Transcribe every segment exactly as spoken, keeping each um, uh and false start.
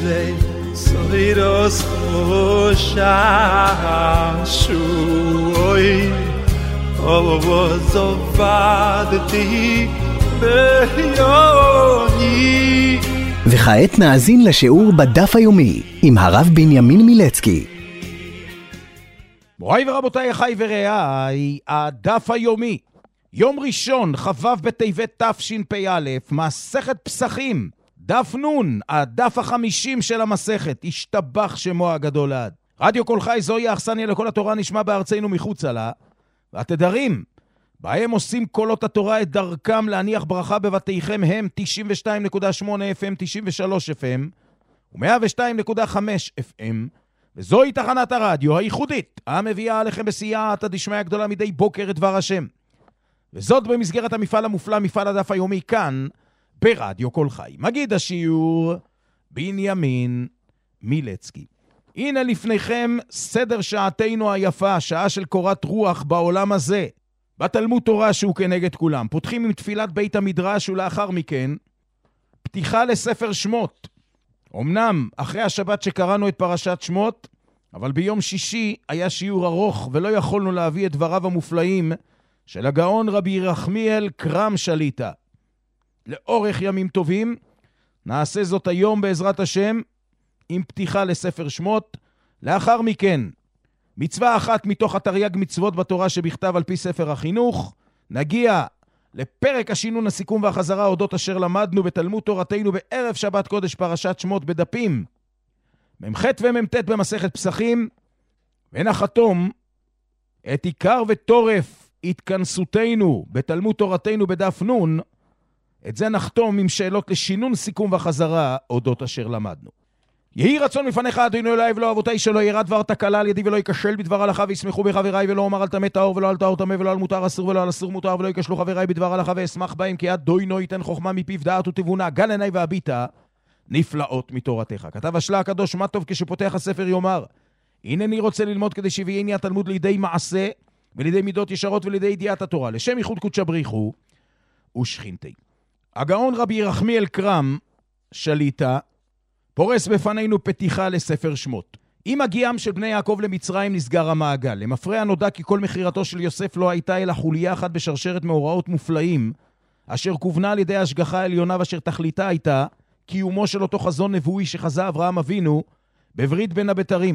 sei soiros shashui ozo vadti beyoni. וכעת נאזין לשיעור בדף היומי עם הרב בנימין מילצקי. מוריי ורבותיי, אחי ורעיי, הדף היומי, יום ראשון, חבב בטבת תשפ"א, מסכת פסחים, דף נון, הדף החמישים של המסכת, השתבח שמו הגדול לעד. רדיו כל חי, זוהי האכסניה לכל התורה, נשמע בארצנו מחוצה לה, והתדרים בהם עושים קולות התורה את דרכם להניח ברכה בבתיכם הם תשעים ושתיים נקודה שמונה אף אם, תשעים ושלוש אף אם ו-מאה ושתיים נקודה חמש אף אם, וזוהי תחנת הרדיו הייחודית המביאה עליכם בסייעתא דשמיא הגדולה מדי בוקר את דבר השם, וזאת במסגרת המפעל המופלא, מפעל הדף היומי, כאן ברדיו כל חי. מגיד השיעור בנימין מילצקי. הנה לפניכם סדר שעתנו היפה, שעה של קורת רוח בעולם הזה, בתלמוד תורה שהוא כנגד כולם. פותחים עם תפילת בית המדרש, ולאחר מכן פתיחה לספר שמות. אמנם אחרי השבת שקראנו את פרשת שמות, אבל ביום שישי היה שיעור ארוך ולא יכולנו להביא את דבריו המופלאים של הגאון רבי ירחמיאל קרם שליטה. לאורך ימים טובים נעשה זאת היום בעזרת השם עם פתיחה לספר שמות. לאחר מכן מצווה אחת מתוך התרי"ג מצוות בתורה שבכתב על פי ספר החינוך. נגיע לפרק השינון, הסיכום והחזרה אודות אשר למדנו בתלמוד תורתנו בערב שבת קודש פרשת שמות בדפים ממ"ח ומ"ט במסכת פסחים, ונחתום את עיקר וטורף התכנסותנו בתלמוד תורתנו בדף נון. את זה נחתום עם שאלות לשינון, סיכום וחזרה אודות אשר למדנו. יהי רצון מפניך אדוני אלוהי ולא אבותיי, שלא ירד דבר תקלה על ידי ולא ייכשל בדבר הלכה, וישמחו בחבריי, ולא אומר על טמא טהור ולא על טהור טמא, ולא על מותר אסור ולא על אסור מותר, ולא ייכשלו חבריי בדבר הלכה ואשמח בהם, כי אדוני ייתן חוכמה מפיו דעת ותבונה, גל עיני והביטה נפלאות מתורתך. כתב השלה הקדוש, מה טוב כשפותח הספר יאמר, הנני רוצה ללמוד כדי שיביאני התלמוד לידי מעשה ולידי מידות ישרות ולידי ידיעת התורה, לשם ייחוד קודשא בריחו ושכינתי. הגאון רבי ירחמיאל קרם שליטה פורס בפנינו פתיחה לספר שמות. עם הגיעם של בני יעקב למצרים נסגר המעגל. למפרע נודע כי כל מחירתו של יוסף לא הייתה אלא חוליה אחת בשרשרת מאורעות מופלאים, אשר כוונה על ידי השגחה העליונה, ואשר תכליתה הייתה קיומו של אותו חזון נבואי שחזה אברהם אבינו בברית בין הבתרים.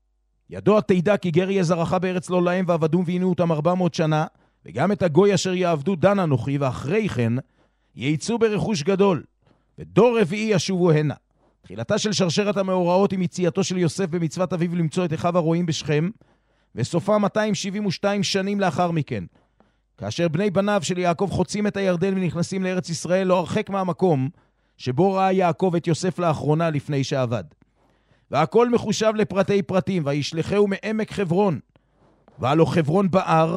ידוע תדע כי גר יהיה זרעך בארץ לא להם, ועבדום ועינו אותם ארבע מאות שנה, וגם את הגוי אשר יעבדו דן אנוכי, ואחרי כן ייצאו ברכוש גדול, ודור רביעי ישובו הנה. תחילתה של שרשרת המאורעות עם יציאתו של יוסף במצוות אביו למצוא את אחיו הרועים בשכם, וסופה מאתיים שבעים ושתיים שנים לאחר מכן, כאשר בני בניו של יעקב חוצים את הירדן ונכנסים לארץ ישראל, לא הרחק מהמקום שבו ראה יעקב את יוסף לאחרונה לפני שעבד. והכל מחושב לפרטי פרטים, וישלחהו מעמק חברון, והלא חברון בער,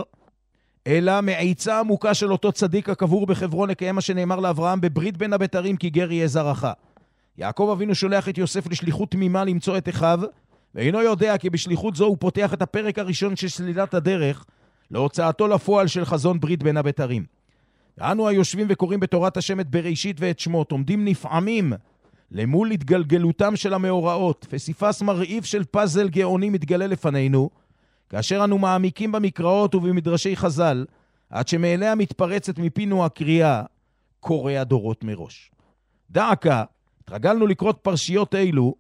אלא מעיצה עמוקה של אותו צדיק הקבור בחברון, לקיים מה שנאמר לאברהם בברית בין הבתרים, כי גר יהיה זרעך. יעקב אבינו שולח את יוסף לשליחות תמימה למצוא את אחיו, ואינו יודע כי בשליחות זו הוא פותח את הפרק הראשון של סלילת הדרך להוצאתו לפועל של חזון ברית בין הבתרים. ואנו היושבים וקוראים בתורת השם את בראשית ואת שמות, עומדים נפעמים למול התגלגלותם של המאורעות, פסיפס מרעיף של פאזל גאוני מתגלה לפנינו, כאשר אנו מעמיקים במקראות ובמדרשי חז"ל, עד שמאליה מתפרצת מפינו הקריאה קורא הדורות מראש. דעקה, התרגלנו לקרות פרשיות אלו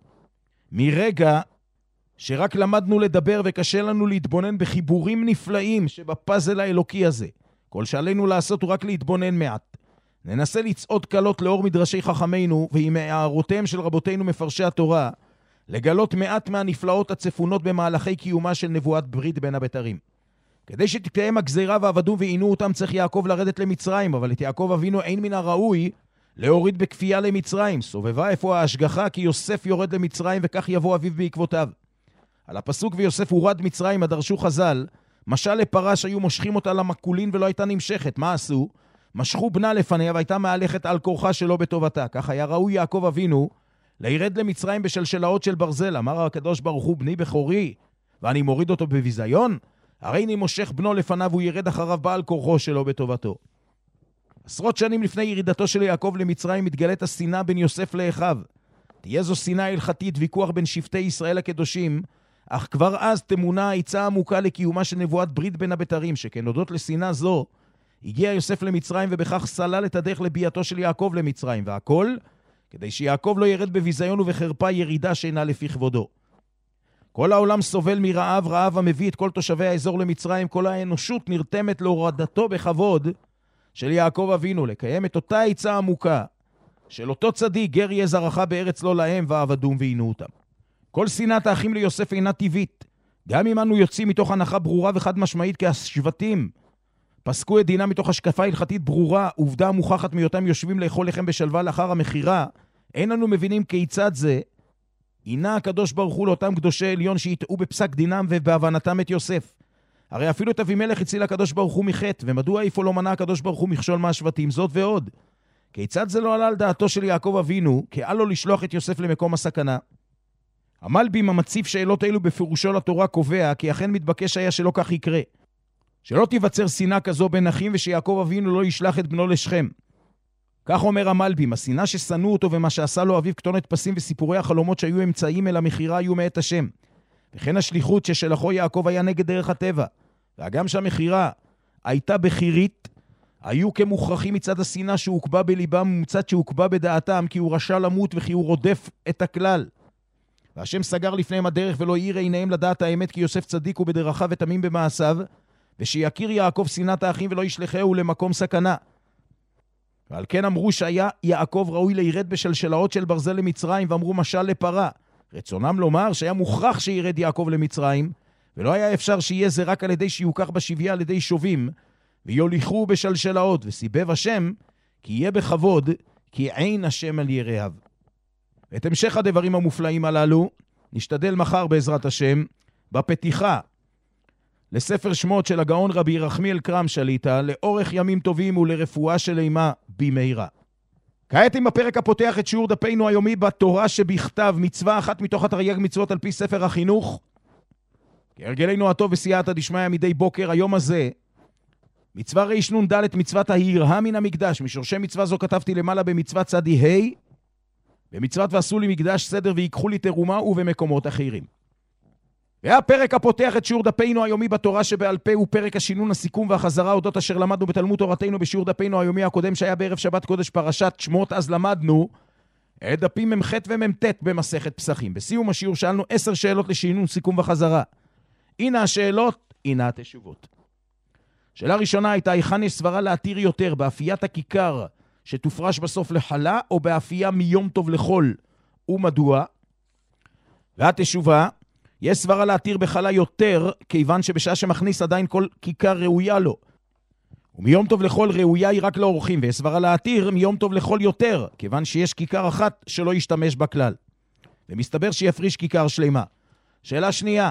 מרגע שרק למדנו לדבר, וקשה לנו להתבונן בחיבורים נפלאים שבפאזל האלוקי הזה. כל שעלינו לעשות הוא רק להתבונן מעט. ננסה לצעוד קלות לאור מדרשי חכמינו ועם הערותיהם של רבותינו מפרשי התורה, לגלות מעט מהנפלאות הצפונות במהלכי קיומה של נבואת ברית בין הבתרים. כדי שתתקיים הגזירה ועבדו ועינו אותם, צריך יעקב לרדת למצרים, אבל את יעקב אבינו אין מן הראוי להוריד בכפייה למצרים. סובבה איפה ההשגחה כי יוסף יורד למצרים וכך יבוא אביו בעקבותיו. על הפסוק ויוסף הורד מצרים הדרשו חז"ל, משל לפרש היו מושכים אותה למקולין ולא הייתה נמשכת. מה עשו? משכו בנה לפניה והייתה מהלכת על כורחה שלא בטובתה. כך היה ראוי יעקב אבינו לירד למצרים בשלשלאות של ברזל. אמר הקדוש ברוך הוא, בני בכורי ואני מוריד אותו בביזיון? הרי אני מושך בנו לפניו והוא ירד אחריו בעל כורחו שלא בטובתו. עשרות שנים לפני ירידתו של יעקב למצרים מתגלית השנאה בין יוסף לאחיו. תהיה זו שנאה הלכתית, ויכוח בין שבטי ישראל הקדושים, אך כבר אז תמונה העיצה עמוקה לקיומה של נבואת ברית בין הבתרים, שכן הודות לשנאה זו, הגיע יוסף למצרים ובכך סלל את הדרך לביאתו של יעקב למצרים, והכל כדי שיעקב לא ירד בביזיון ובחרפה ירידה שאינה לפי כבודו. כל העולם סובל מרעב, רעב המביא את כל תושבי האזור למצרים, כל האנושות נרתמת להורדתו בכבוד של יעקב אבינו, לקיים את אותה עיצה עמוקה של אותו צדיק, גר יהיה זרעך בארץ לא להם, ועבדום ועינו אותם. כל שנאת האחים ליוסף אינה טבעית, גם אם אנו יוצאים מתוך הנחה ברורה וחד משמעית כי השבטים פסקו את דינם מתוך השקפה הלכתית ברורה, עובדה מוכחת מאותם יושבים לאכול לחם בשלווה לאחר המחירה, אין אנו מבינים כיצד זה עינה הקדוש ברוך הוא לאותם קדושי עליון שיטעו בפסק דינם ובהבנתם את יוסף. הרי אפילו את אבימלך הציל הקדוש ברוך הוא מחטא, ומדוע איפה לא מנע הקדוש ברוך הוא מכשול מהשבטים, זאת ועוד. כיצד זה לא עלה על דעתו של יעקב אבינו, כי אל לו לשלוח את יוסף למקום הסכנה? המלבים המציף שאלות אלו בפירושו לתורה קובע, כי אכן מתבקש היה שלא כך יקרה. שלא תיווצר שנאה כזו בין אחים, ושיעקב אבינו לא ישלח את בנו לשכם. כך אומר המלבים, השנאה ששנאו אותו ומה שעשה לו אביו כתונת פסים וסיפורי החלומות שהיו אמצעים אל המחירה היו מאת השם. וכן השליחות ששלחו יעקב היה נגד דרך הטבע. והגם שהמחירה הייתה בחירית, היו כמוכרחים מצד השנאה שהוקבה בליבם ומצד שהוקבה בדעתם, כי הוא רשע למות וכי הוא רודף את הכלל. והשם סגר לפניהם הדרך ולא העיר עיניהם לדעת האמת, כי יוסף צדיק הוא בדרכיו ותמים במעשיו, ושיכיר יעקב שנאת האחים ולא ישלחהו למקום סכנה. ועל כן אמרו שהיה יעקב ראוי לירד בשלשלאות של ברזל למצרים, ואמרו משל לפרה. רצונם לומר שהיה מוכרח שירד יעקב למצרים, ולא היה אפשר שיהיה זה רק על ידי שיוכח בשביה על ידי שובים, ויוליכו בשלשלאות, וסיבב השם, כי יהיה בכבוד, כי עין השם על יראיו. את המשך הדברים המופלאים הללו, נשתדל מחר בעזרת השם, בפתיחה, לספר שמות של הגאון רבי רחמיאל קרם שליטה, לאורך ימים טובים ולרפואה שלמה במהרה. כעת עם הפרק הפותח את שיעור דפינו היומי בתורה שבכתב, מצווה אחת מתוך התרי"ג מצוות על פי ספר החינוך. כהרגלנו הטוב וסייעתא דשמיא מדי בוקר, היום הזה, מצווה רנ"ד, מצוות ההיראה מן המקדש. משורשי מצווה זו כתבתי למעלה במצוות צדי ה', במצוות ועשו לי מקדש סדר ויקחו לי תרומה, ובמקומות אחרים. והפרק הפותח את שיעור דפינו היומי בתורה שבעל פה הוא פרק השינון, הסיכום והחזרה אודות אשר למדנו בתלמוד תורתנו בשיעור דפינו היומי הקודם שהיה בערב שבת קודש פרשת שמות. אז למדנו את דפים ממ"ח ומ"ט במסכת פסחים. בסיום השיעור שאלנו עשר שאלות לשינון, סיכום וחזרה. הנה השאלות, הנה התשובות. שאלה ראשונה הייתה, היכן יש סברה להתיר יותר, באפיית הכיכר שתופרש בסוף לחלה, או באפייה מיום טוב לחול, ומדוע? והתשובה, יש סברה להתיר בחלה יותר, כיוון שבשעה שמכניס עדיין כל כיכר ראויה לו. ומיום טוב לחול ראויה היא רק לאורחים, ויש סברה להתיר מיום טוב לחול יותר, כיוון שיש כיכר אחת שלא ישתמש בכלל. ומסתבר שיפריש כיכר שלמה. שאלה שנייה,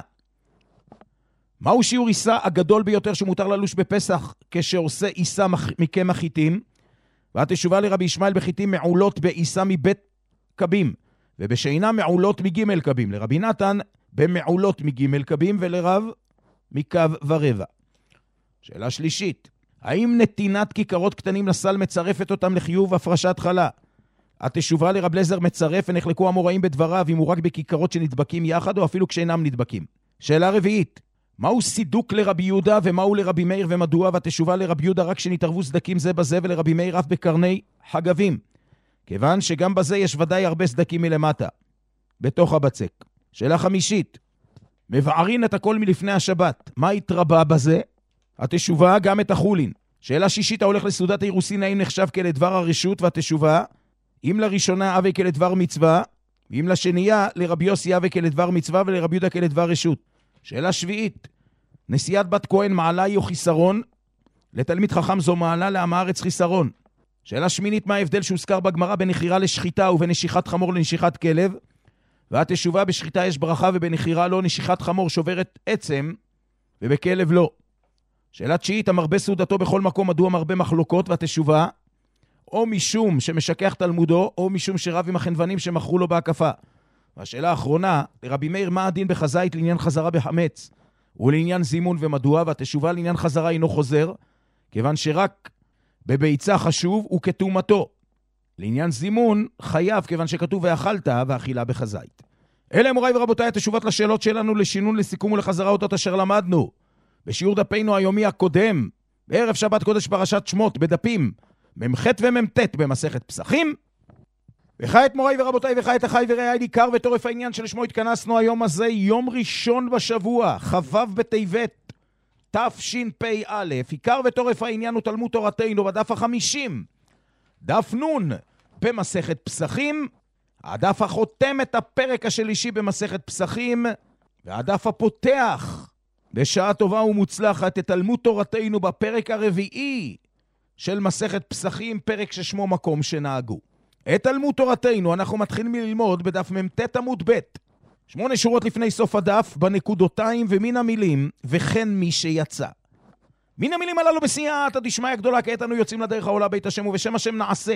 מהו שיעור עיסה הגדול ביותר שמותר ללוש בפסח כשעושה עיסה מקמח חיטים? והתשובה לרבי ישמעאל, בחיטים מעולות בעיסה מבית קבים, ובשינה מעולות מג' קבים. לרבי נתן במעולות מג' קבים, ולרב מקו ורבע. שאלה שלישית, האם נתינת כיכרות קטנים לסל מצרפת אותם לחיוב הפרשת חלה? התשובה לרב לזר מצרף, ונחלקו המוראים בדבריו אם הוא רק בכיכרות שנדבקים יחד או אפילו כשאינם נדבקים. שאלה רביעית, מהו סידוק לרבי יהודה ומהו לרבי מאיר ומדוע? והתשובה לרבי יהודה רק שנתערבו סדקים זה בזה, ולרבי מאיר אף בקרני חגבים, כיוון שגם בזה יש ודאי הרבה סדקים מלמטה בתוך הבצק. שאלה חמישית, מבערין את הכל מלפני השבת, מה התרבה בזה? התשובה, גם את החולין. שאלה שישית, ההולך לסעודת האירוסין, האם נחשב כלדבר הרשות? והתשובה, אם לראשונה אבי כלדבר מצווה, ואם לשנייה לרבי יוסי אבי כלדבר מצווה ולרבי יהודה כלדבר רשות. שאלה שביעית, נשיאת בת כהן מעלה היא או חיסרון? לתלמיד חכם זו מעלה, לעם הארץ חיסרון. שאלה שמינית, מה ההבדל שהוזכר בגמרא בין נחירה לשחיטה ובין נשיכת חמור לנשיכת כלב? והתשובה, בשחיטה יש ברכה ובנחירה לא, נשיכת חמור שוברת עצם ובכלב לא. שאלה תשיעית, המרבה סעודתו בכל מקום, מדוע מרבה מחלוקות? והתשובה, או משום שמשכח תלמודו, או משום שרב עם החנוונים שמכרו לו בהקפה. והשאלה האחרונה, לרבי מאיר, מה הדין בחזית לעניין חזרה בחמץ ולעניין זימון ומדוע? והתשובה, לעניין חזרה אינו חוזר, כיוון שרק בביצה חשוב וכתומתו. לעניין זימון, חייב כיוון שכתוב ואכלת ואכילה בחזית. אלה מוריי ורבותיי התשובות לשאלות שלנו לשינון, לסיכום ולחזרה אותות אשר למדנו. בשיעור דפינו היומי הקודם, בערב שבת קודש פרשת שמות, בדפים ממח וממתת במסכת פסחים. וכעת מוריי ורבותיי וכעת אחי ורעי עיקר ותורף העניין שלשמו התכנסנו היום הזה, יום ראשון בשבוע, חבב בטבת, תשפ"א. עיקר ותורף העניין הוא תלמוד תורתנו בדף החמישים, דף נון במסכת פסחים, הדף החותם את הפרק השלישי במסכת פסחים, והדף הפותח בשעה טובה ומוצלחת את תלמוד תורתנו בפרק הרביעי של מסכת פסחים, פרק ששמו מקום שנהגו. את תלמוד תורתנו אנחנו מתחילים ללמוד בדף ממתת עמוד ב', שמונה שורות לפני סוף הדף, בנקודותיים ומן המילים וכן מי שיצא. מן המילים הללו בסייעתא דשמיא גדולה, כעת אנו יוצאים לדרך העולה בית השם ובשם השם נעשה.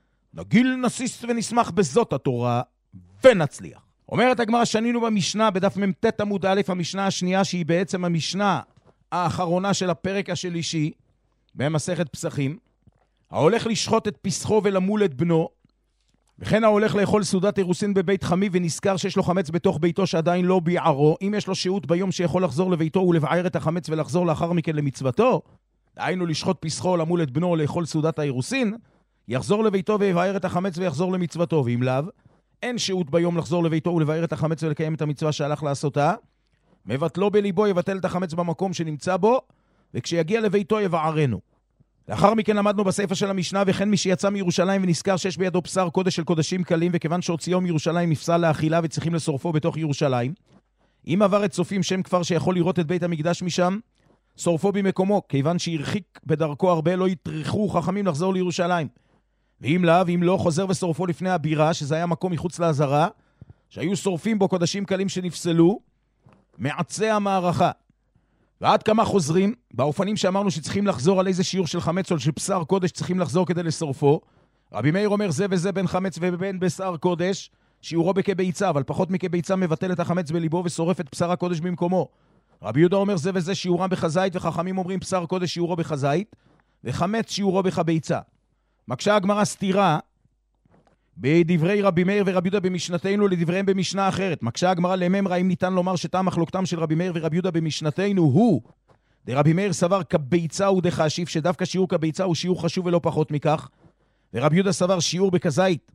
נגיל נסיס ונשמח בזאת התורה ונצליח. אומרת הגמרא, שנינו במשנה בדף ממתת עמוד א', המשנה השנייה שהיא בעצם המשנה האחרונה של הפרק השלישי במסכת פסחים. ההולך לשחוט את פסחו ולמול את בנו, וכן ההולך לאכול סעודת אירוסין בבית חמי ונזכר שיש לו חמץ בתוך ביתו שעדיין לא ביערו, אם יש לו שהות ביום שיכול לחזור לביתו ולבער את החמץ ולחזור לאחר מכן למצוותו, דהיינו לשחוט פסחו או למול את בנו או לאכול סעודת האירוסין, יחזור לביתו ויבער את החמץ ויחזור למצוותו, ואם לאו, אין שהות ביום לחזור לביתו ולבער את החמץ ולקיים את המצווה שהלך לעשותה, מבטלו בליבו, יבטל את החמץ במקום שנמצא בו, וכשיגיע לביתו יבערנו. לאחר מכן למדנו בספר של המשנה, וכן מי שיצא מירושלים ונזכר שיש בידו בשר קודש של קודשים קלים, וכיוון שהוציאו מירושלים נפסל לאכילה וצריכים לשורפו בתוך ירושלים, אם עבר את צופים שם כפר שיכול לראות את בית המקדש משם, שורפו במקומו, כיוון שהרחיק בדרכו הרבה, לא יטרחו חכמים לחזור לירושלים. ואם לאו, אם לא, חוזר ושורפו לפני הבירה, שזה היה מקום מחוץ לעזרה, שהיו שורפים בו קודשים קלים שנפסלו, מעצי המערכה. ועד כמה חוזרים, באופנים שאמרנו שצריכים לחזור על איזה שיעור של חמץ או של בשר קודש צריכים לחזור כדי לשורפו. רבי מאיר אומר זה וזה בין חמץ ובין בשר קודש, שיעורו בכביצה, אבל פחות מכביצה מבטל את החמץ בליבו ושורף את בשר הקודש במקומו. רבי יהודה אומר זה וזה שיעורם בחזית, וחכמים אומרים בשר קודש שיעורו בחזית, וחמץ שיעורו בחביצה. מקשה הגמרא סתירה בדברי רבי מאיר ורבי יהודה במשנתנו לדבריהם במשנה אחרת. מקשה הגמרא לממרא, אם ניתן לומר שטעם מחלוקתם של רבי מאיר ורבי יהודה במשנתנו הוא דרבי מאיר סבר כביצה ודחשיב, שדווקא שיעור כביצה הוא שיעור חשוב ולא פחות מכך, ורבי יהודה סבר שיעור בכזית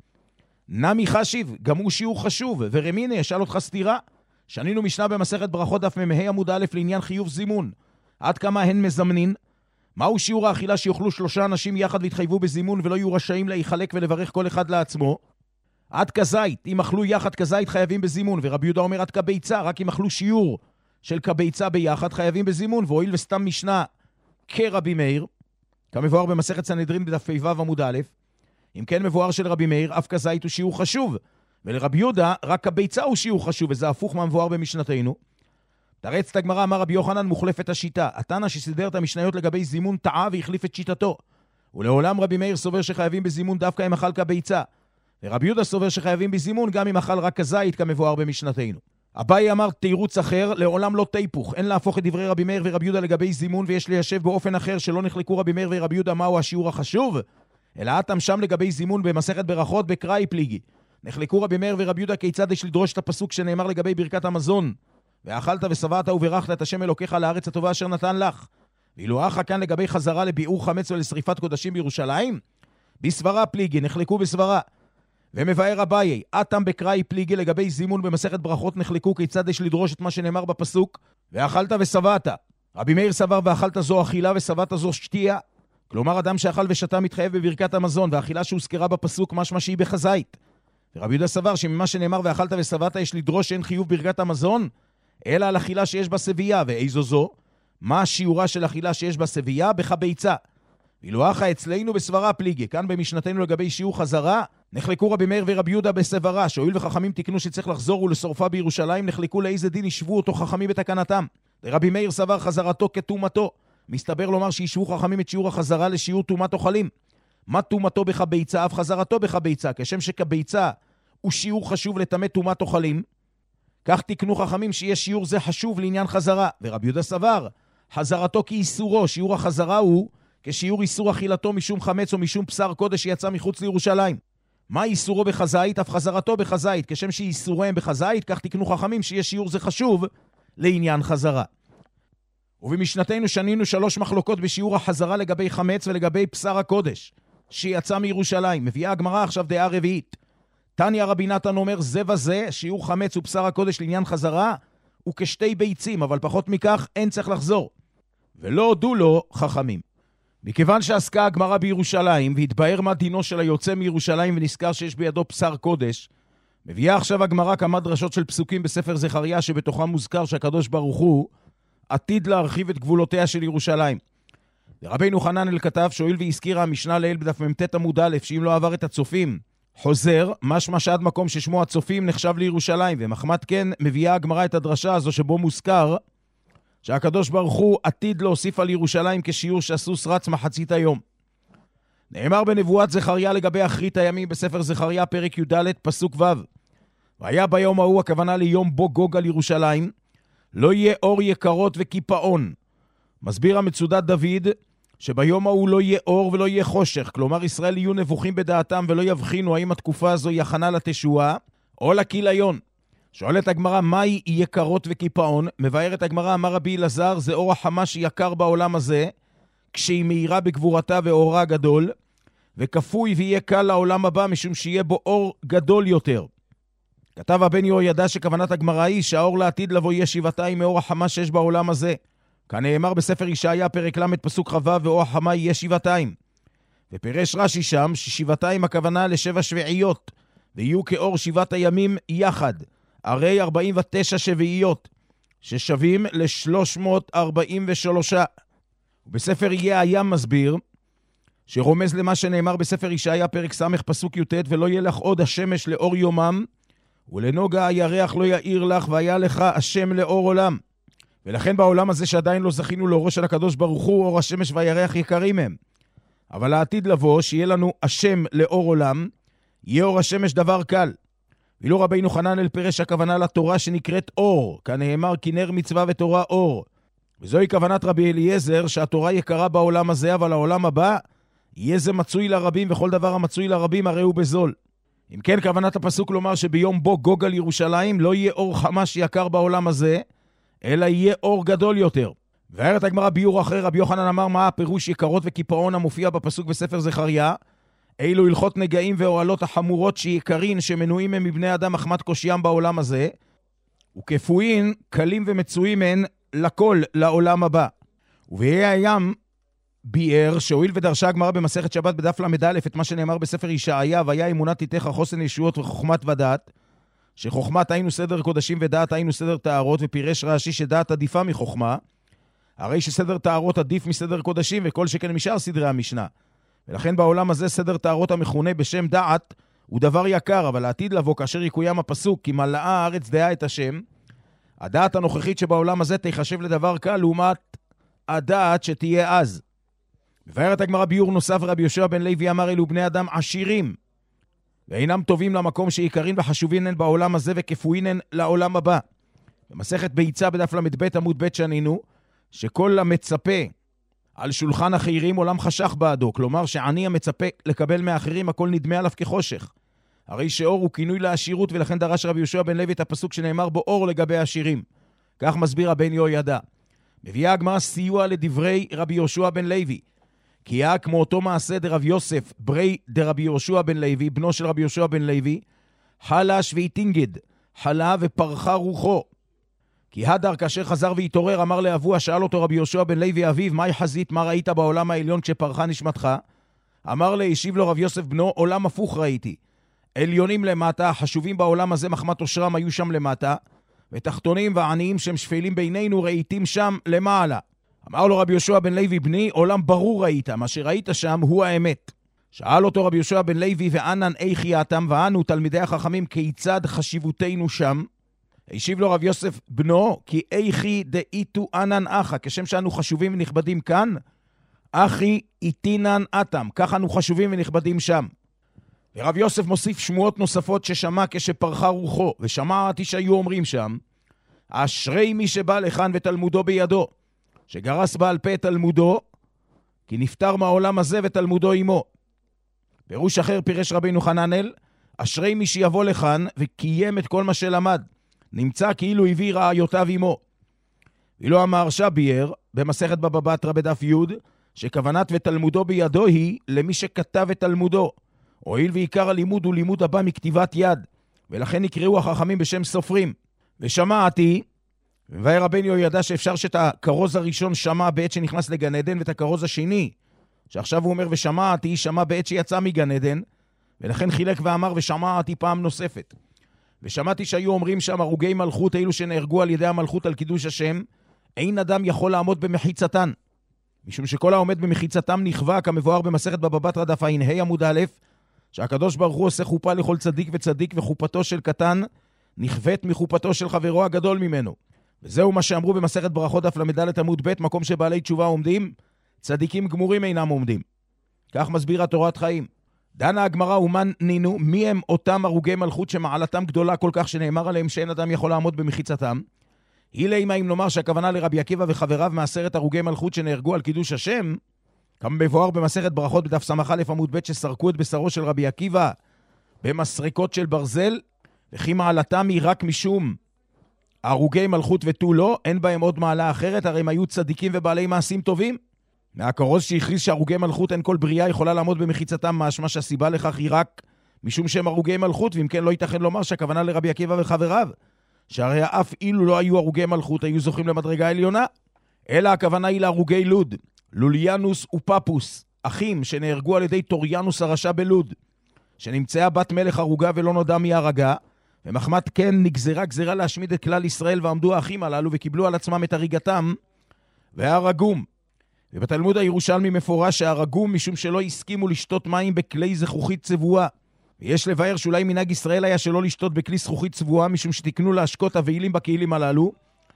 נמי חשיב, גם הוא שיעור חשוב. ורמיני, אשאל אותך סתירה, שנינו משנה במסכת ברכות דף ממ"ה עמוד א' לעניין חיוב זימון, עד כמה הן מזמנין, מהו שיעור האכילה שיוכלו שלושה אנשים יחד והתחייבו בזימון ולא יהיו רשאים להיחלק ולברך כל אחד לעצמו? עד כזית, אם אכלו יחד כזית חייבים בזימון, ורבי יהודה אומר עד כביצה, רק אם אכלו שיעור של כביצה ביחד חייבים בזימון, והואיל וסתם משנה כרבי מאיר, כמבואר במסכת סנהדרין בדף פ"ו עמוד א', אם כן מבואר של רבי מאיר, אף כזית הוא שיעור חשוב, ולרבי יהודה רק כביצה הוא שיעור חשוב, וזה הפוך מהמבואר במשנתנו. תרץ את הגמרא, אמר רבי יוחנן מוחלפת השיטה. התנא שסידר את המשניות לגבי זימון טעה והחליף את שיטתו. ולעולם רבי מאיר סובר שחייבים בזימון דווקא אם אכל כביצה. ורבי יהודה סובר שחייבים בזימון גם אם אכל רק כזית כמבואר במשנתנו. אביי אמר תירוץ אחר, לעולם לא תיפוך. אין להפוך את דברי רבי מאיר ורבי יהודה לגבי זימון, ויש ליישב באופן אחר שלא נחלקו רבי מאיר ורבי יהודה מהו השיעור החשוב, אלא אתם שם לגבי זימון במסכת ברכות בקראי פליגי. נחלקו רבי מאיר ורבי יהודה כיצד יש לדרוש את הפסוק שנאמר לגבי ברכת המזון. ואכלת ושבעת וברכת את השם אלוקיך לארץ הטובה אשר נתן לך. ואילו אחא כאן לגבי חזרה לביעור חמץ ולשריפת קודשים בירושלים, בסברה פליגי, נחלקו בסברה. ומבאר אביי, אתם בקראי פליגי לגבי זימון במסכת ברכות נחלקו כיצד יש לדרוש את מה שנאמר בפסוק, ואכלת ושבעת. רבי מאיר סבר ואכלת זו אכילה ושבעת זו שתייה. כלומר אדם שאכל ושתה מתחייב בברכת המזון, והאכילה שהוזכרה בפסוק משמע שהיא בחזית. ורבי יהודה סבר שממה שנאמר ואכלת ושבעת יש לדרוש שאין חיוב ברכת המזון, אלא על אכילה שיש בה סבייה. ואיזו זו? מה השיעורה של אכילה שיש בה סבייה? בחביצה. ואילו אחא אצלנו בסברה פליגי, כאן במשנתנו לגבי שיעור חזרה, נחלקו רבי מאיר ורבי יהודה בסברה, שהואיל וחכמים תקנו שצריך לחזור ולשורפה בירושלים, נחלקו לאיזה דין ישבו אותו חכמים בתקנתם. ורבי מאיר סבר חזרתו כתומתו. מסתבר לומר שישבו חכמים את שיעור החזרה לשיעור תומת אוכלים. מה תומתו בחביצה? אף חזרתו בחביצה, כשם שכביצה הוא שיעור חשוב לטמא תומת אוכלים, כך תקנו חכמים שיש שיעור זה חשוב לעניין חזרה. ורבי יהודה סבר חזרתו כאיסורו, שיעור החזרה הוא כשיעור איסור אכילתו משום חמץ או משום בשר קודש שיצא מחוץ לירושלים. מה איסורו בחזאית, אף חזרתו בחזאית, כשם שאיסוריהם בחזאית, כך תקנו חכמים שיש שיעור זה חשוב לעניין חזרה. ובמשנתנו שנינו שלוש מחלוקות בשיעור החזרה לגבי חמץ ולגבי בשר הקודש, שיצא מירושלים. מביאה הגמרא עכשיו דעה רביעית. תניא רבי נתן אומר, זה וזה, שיעור חמץ ובשר הקודש לעניין חזרה, הוא כשתי ביצים, אבל פחות מכך אין צריך לחזור. ולא הודו לו חכמים. מכיוון שעסקה הגמרא בירושלים, והתבאר מה דינו של היוצא מירושלים ונזכר שיש בידו בשר קודש, מביאה עכשיו הגמרא כמה דרשות של פסוקים בספר זכריה, שבתוכם מוזכר שהקדוש ברוך הוא עתיד להרחיב את גבולותיה של ירושלים. רבינו חננאל כתב שהואיל והזכירה המשנה לעיל בדף מ"ט עמוד א', שאם לא עבר את הצופים חוזר, משמע שעד מקום ששמו הצופים נחשב לירושלים, ומחמת כן מביאה הגמרא את הדרשה הזו שבו מוזכר שהקדוש ברוך הוא עתיד להוסיף על ירושלים כשיעור שהסוס רץ מחצית היום. נאמר בנבואת זכריה לגבי אחרית הימים בספר זכריה פרק י"ד פסוק ו', והיה ביום ההוא, הכוונה ליום בו גוג על ירושלים, לא יהיה אור יקרות וקיפאון. מסביר המצודת דוד שביום ההוא לא יהיה אור ולא יהיה חושך, כלומר ישראל יהיו נבוכים בדעתם ולא יבחינו האם התקופה הזו היא הכנה לתשועה או לכיליון. שואלת הגמרא, מהי יקרות וקיפאון? מבארת הגמרא, אמר רבי אלעזר, זה אור החמה שיקר בעולם הזה, כשהיא מהירה בגבורתה ואורה גדול, וכפוי ויהיה קל לעולם הבא, משום שיהיה בו אור גדול יותר. כתב הבן יהוידע שכוונת הגמרא היא שהאור לעתיד לבוא יהיה שבעתיים מאור החמה שיש בעולם הזה. כאן נאמר בספר ישעיה פרק ל' פסוק חווה, ואור החמה יהיה שבעתיים. ופרש רש"י שם ששבעתיים הכוונה לשבע שביעיות, ויהיו כאור שבעת הימים יחד, הרי ארבעים ותשע שביעיות, ששווים ל-שלוש מאות ארבעים ושלוש. ובספר יהיה הים מסביר, שרומז למה שנאמר בספר ישעיה פרק ס' פסוק י"ט, ולא ילך עוד השמש לאור יומם, ולנוגה הירח לא יאיר לך, והיה לך השם לאור עולם. ולכן בעולם הזה שעדיין לא זכינו לאורו של הקדוש ברוך הוא, אור השמש והירח יקרים הם. אבל העתיד לבוא, שיהיה לנו השם לאור עולם, יהיה אור השמש דבר קל. ואילו רבינו חננאל פירש הכוונה לתורה שנקראת אור, כאן נאמר כי נר מצווה ותורה אור. וזוהי כוונת רבי אליעזר, שהתורה יקרה בעולם הזה, אבל העולם הבא יהיה זה מצוי לרבים, וכל דבר המצוי לרבים הרי הוא בזול. אם כן, כוונת הפסוק לומר שביום בו גוג על ירושלים לא יהיה אור חמה שיקר בעולם הזה, אלא יהיה אור גדול יותר. והערת הגמרא ביור אחרי, רבי יוחנן אמר, מה הפירוש יקרות וקיפאון המופיע בפסוק בספר זכריה? אילו הלכות נגעים ואוהלות החמורות שיקרין שמנועים הם מבני אדם מחמת קושיים בעולם הזה, וכפויים קלים ומצויים הן לכל לעולם הבא. ובהי הים ביאר שהואיל ודרשה הגמרא במסכת שבת בדף למד א' את מה שנאמר בספר ישעיה, והיה אמונה תיתך חוסן ישועות וחוכמת ודעת, שחוכמת היינו סדר קודשים ודעת היינו סדר טהרות, ופירש רש"י שדעת עדיפה מחוכמה, הרי שסדר טהרות עדיף מסדר קודשים, וכל שכן משאר סדרי המשנה. ולכן בעולם הזה סדר טהרות המכונה בשם דעת הוא דבר יקר, אבל העתיד לבוא כאשר יקוים הפסוק כי מלאה הארץ דעה את השם, הדעת הנוכחית שבעולם הזה תיחשב לדבר קל לעומת הדעת שתהיה אז. מבארת הגמרא ביור נוסף, רבי יהושע בן לוי אמר, אלו בני אדם עשירים ואינם טובים למקום שעיקרין וחשובים הן בעולם הזה וכפויים הן לעולם הבא. במסכת ביצה בדף למד עמוד ב' שנינו שכל המצפה על שולחן אחרים עולם חשך בעדו, כלומר שעני המצפה לקבל מאחרים הכל נדמה עליו כחושך. הרי שאור הוא כינוי לעשירות, ולכן דרש רבי יהושע בן לוי את הפסוק שנאמר בו אור לגבי העשירים. כך מסביר הבן יהוידע. מביאה הגמרא סיוע לדברי רבי יהושע בן לוי, כי היה כמו אותו מעשה דרב יוסף ברי דרבי יהושע בן לוי, בנו של רבי יהושע בן לוי, חלש והתינגד, חלה ופרחה רוחו. כי הדר כאשר חזר והתעורר אמר לאבוה, שאל אותו רבי יהושע בן לוי אביו, מהי חזית, מה ראית בעולם העליון כשפרחה נשמתך? אמר לה, השיב לו רב יוסף בנו, עולם הפוך ראיתי. עליונים למטה, חשובים בעולם הזה מחמת אושרם היו שם למטה, ותחתונים ועניים שהם שפלים בינינו ראיתים שם למעלה. אמר לו רבי יהושע בן לוי בני, עולם ברור ראית, מה שראית שם הוא האמת. שאל אותו רבי יהושע בן לוי, ואנן איכי אתם, ואנו תלמידי החכמים כיצד חשיבותנו שם? השיב לו רב יוסף בנו, כי איכי דאיתו אנן אחא, כשם שאנו חשובים ונכבדים כאן, אחי איתינן אתם, כך אנו חשובים ונכבדים שם. ורב יוסף מוסיף שמועות נוספות ששמע כשפרחה רוחו, ושמעתי שהיו אומרים שם, אשרי מי שבא לכאן ותלמודו בידו, שגרס בעל פה תלמודו, כי נפטר מהעולם הזה ותלמודו עמו. פירוש אחר פירש רבינו חננאל, אשרי מי שיבוא לכאן וקיים את כל מה שלמד, נמצא כאילו הביא רעיותיו עמו. ואילו המהרש"א ביאר במסכת בבא בתרא בדף י' שכוונת ותלמודו בידו היא למי שכתב את תלמודו, הואיל ועיקר הלימוד הוא לימוד הבא מכתיבת יד, ולכן נקראו החכמים בשם סופרים. ושמעתי, מבאר רבנו יהוידע שאפשר שאת הכרוז הראשון שמע בעת שנכנס לגן עדן, ואת הכרוז השני, שעכשיו הוא אומר ושמעתי, שמע בעת שיצא מגן עדן, ולכן חילק ואמר ושמעתי פעם נוספת. ושמעתי שהיו אומרים שם הרוגי מלכות, אלו שנהרגו על ידי המלכות על קידוש השם, אין אדם יכול לעמוד במחיצתן, משום שכל העומד במחיצתם נכווה, כמבואר במסכת בבא בתרא דף ע"ה עמוד א', שהקדוש ברוך הוא עושה חופה לכל צדיק וצדיק, וחופתו של קטן נכוות מחופתו של חברו הגדול ממנו. וזהו מה שאמרו במסכת ברכות דף למד עמוד ב', מקום שבעלי תשובה עומדים, צדיקים גמורים אינם עומדים. כך מסביר התורת חיים. דנה הגמרא ומן נינו, מי הם אותם הרוגי מלכות שמעלתם גדולה כל כך שנאמר עליהם שאין אדם יכול לעמוד במחיצתם? הילה אימה אם לומר שהכוונה לרבי עקיבא וחבריו מעשרת הרוגי מלכות שנהרגו על קידוש השם, כמה מבואר במסכת ברכות בדף סמ"א עמוד ב' שסרקו את בשרו של רבי עקיבא במסרקות של ברזל, וכי מעלתם היא רק משום הרוגי מלכות ותו לא, אין בהם עוד מעלה אחרת, הרי הם היו צדיקים ובעלי מעשים טובים. מהכרוז שהכריז שהרוגי מלכות אין כל בריאה יכולה לעמוד במחיצתם, משמע שהסיבה לכך היא רק משום שהם הרוגי מלכות, ואם כן לא ייתכן לומר שהכוונה לרבי עקיבא וחבריו, שהרי אף אילו לא היו הרוגי מלכות היו זוכים למדרגה עליונה, אלא הכוונה היא להרוגי לוד, לוליאנוס ופפוס, אחים שנהרגו על ידי טוריאנוס הרשע בלוד, שנמצאה בת מלך הרוגה ולא נודע מי הרגה, ומחמת כן נגזרה גזרה להשמיד את כלל ישראל, ועמדו האחים הללו וקיבלו על עצמם את הריגתם והרגום. ובתלמוד הירושלמי מפורש שהרגום משום שלא הסכימו לשתות מים בכלי זכוכית צבועה. ויש לבאר שאולי מנהג ישראל היה שלא לשתות בכלי זכוכית צבועה, משום שתקנו להשקות הבעילים בכלים הללו,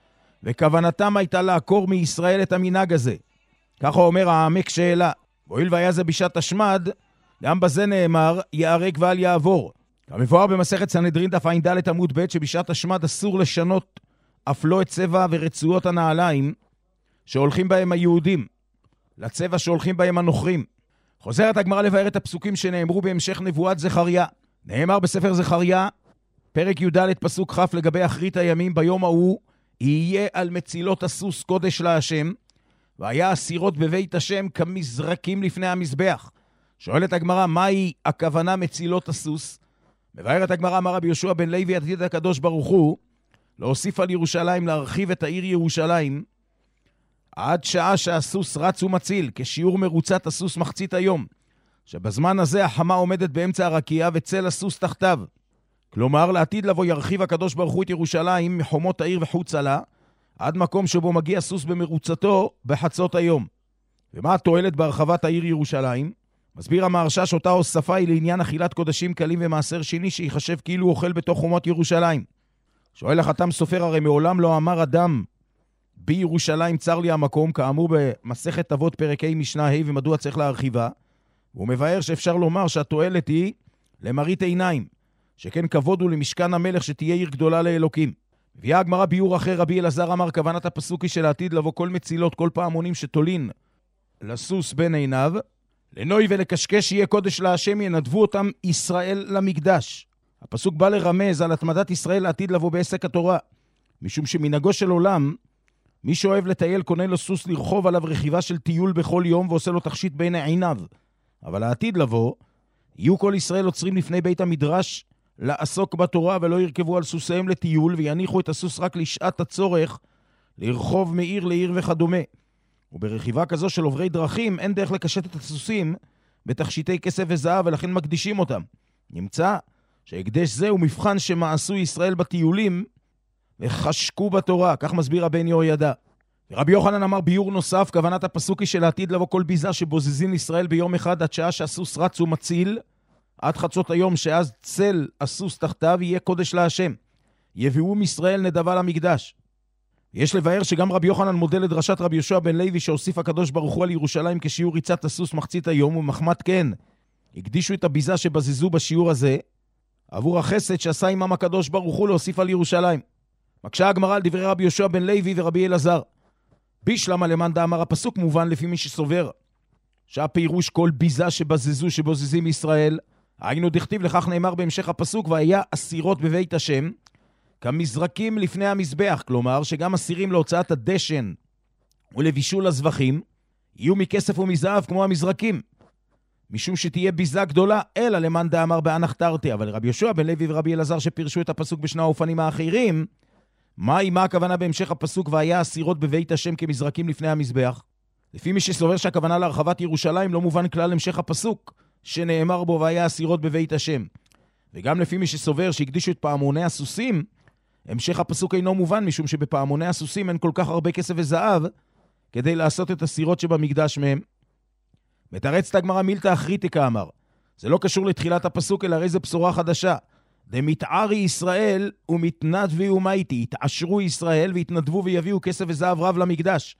וכוונתם הייתה לעקור מישראל את המנהג הזה. ככה אומר העמק שאלה. והואיל והיה זה בשעת השמד, גם בזה נאמר יערק ואל יעבור. כמבואר במסכת סנהדרין דף ע"ד עמוד ב' שבשעת השמד אסור לשנות אף לא את צבע ורצועות הנעליים שהולכים בהם היהודים לצבע שהולכים בהם הנוכרים. חוזרת הגמרא לבאר את הפסוקים שנאמרו בהמשך נבואת זכריה. נאמר בספר זכריה, פרק י"ד פסוק כ' לגבי אחרית הימים, ביום ההוא יהיה על מצילות הסוס קודש להשם, והיה אסירות בבית השם כמזרקים לפני המזבח. שואלת הגמרא, מהי הכוונה מצילות הסוס? מבארת הגמרא, אמר רבי יהושע בן לוי עתיד הקדוש ברוך הוא להוסיף על ירושלים, להרחיב את העיר ירושלים עד שעה שהסוס רץ ומציל, כשיעור מרוצת הסוס מחצית היום, שבזמן הזה החמה עומדת באמצע הרקיע וצל הסוס תחתיו. כלומר, לעתיד לבוא ירחיב הקדוש ברוך הוא את ירושלים מחומות העיר וחוצה לה, עד מקום שבו מגיע סוס במרוצתו בחצות היום. ומה התועלת בהרחבת העיר ירושלים? מסביר המהרש"א שאותה הוספה היא לעניין אכילת קודשים קלים ומעשר שני, שיחשב כאילו אוכל בתוך חומות ירושלים. שואל החתם סופר, הרי מעולם לא אמר אדם בירושלים צר לי המקום, כאמור במסכת אבות פרק ה' משנה ה', ומדוע צריך להרחיבה? והוא מבאר שאפשר לומר שהתועלת היא למראית עיניים, שכן כבוד הוא למשכן המלך שתהיה עיר גדולה לאלוקים. הביאה הגמרא ביור אחר, רבי אלעזר אמר, כוונת הפסוק היא של העתיד לבוא כל מצילות, כל פעמונים שתולין לסוס בין עיניו, לנוי ולקשקש יהיה קודש להשם, ינדבו אותם ישראל למקדש. הפסוק בא לרמז על התמדת ישראל לעתיד לבוא בעסק התורה, משום שמנהגו של עולם, מי שאוהב לטייל קונה לו סוס לרחוב עליו רכיבה של טיול בכל יום ועושה לו תכשיט בין עיניו. אבל העתיד לבוא, יהיו כל ישראל עוצרים לפני בית המדרש לעסוק בתורה, ולא ירכבו על סוסיהם לטיול, ויניחו את הסוס רק לשעת הצורך לרחוב מעיר לעיר וכדומה. וברכיבה כזו של עוברי דרכים אין דרך לקשט את הסוסים בתכשיטי כסף וזהב, ולכן מקדישים אותם. נמצא שהקדש זה הוא מבחן שמעשו ישראל בטיולים וחשקו בתורה, כך מסביר הבן יהוידע. רבי יוחנן אמר ביור נוסף, כוונת הפסוק היא של העתיד לבוא כל ביזה שבוזזין ישראל ביום אחד עד שעה שהסוס רץ ומציל, עד חצות היום שאז צל הסוס תחתיו יהיה קודש להשם. יביאו מישראל נדבה למקדש. יש לבאר שגם רבי יוחנן מודל לדרשת רבי יהושע בן לוי שהוסיף הקדוש ברוך הוא על ירושלים כשיעור ריצת הסוס מחצית היום, ומחמת כן הקדישו את הביזה שבזזו בשיעור הזה עבור החסד שעשה עמם הקדוש ברוך הוא להוסיף על ירושלים. מקשה הגמרא על דברי רבי יהושע בן לוי ורבי אלעזר. בישלמה למאן דאמר, הפסוק מובן לפי מי שסובר שהפירוש כל ביזה שבזזו שבוזזים ישראל, היינו דכתיב לכך נאמר בהמשך הפסוק, והיה אסירות בבית השם, כמזרקים לפני המזבח, כלומר שגם אסירים להוצאת הדשן ולבישול הזבחים, יהיו מכסף ומזהב כמו המזרקים, משום שתהיה ביזה גדולה, אלא למאן דאמר באנחתרתי. אבל רבי יהושע בן לוי ורבי אלעזר שפירשו את הפסוק בשני האופנים האחרים, מהי מה הכוונה בהמשך הפסוק, והיה אסירות בבית השם כמזרקים לפני המזבח? לפי מי שסובר שהכוונה להרחבת ירושלים, לא מובן כלל המשך הפסוק, שנאמר בו והיה אסירות בבית השם. וגם לפי מי שסובר שהקדישו את פעמוני הסוסים, המשך הפסוק אינו מובן, משום שבפעמוני הסוסים אין כל כך הרבה כסף וזהב, כדי לעשות את הסירות שבמקדש מהם. מתרצת הגמרא מילתא אחריתיקה אמר, זה לא קשור לתחילת הפסוק, אלא הרי זה בשורה חדשה. דמתערי ישראל ומתנדבי ומייתי, יתעשרו ישראל ויתנדבו ויביאו כסף וזהב רב למקדש,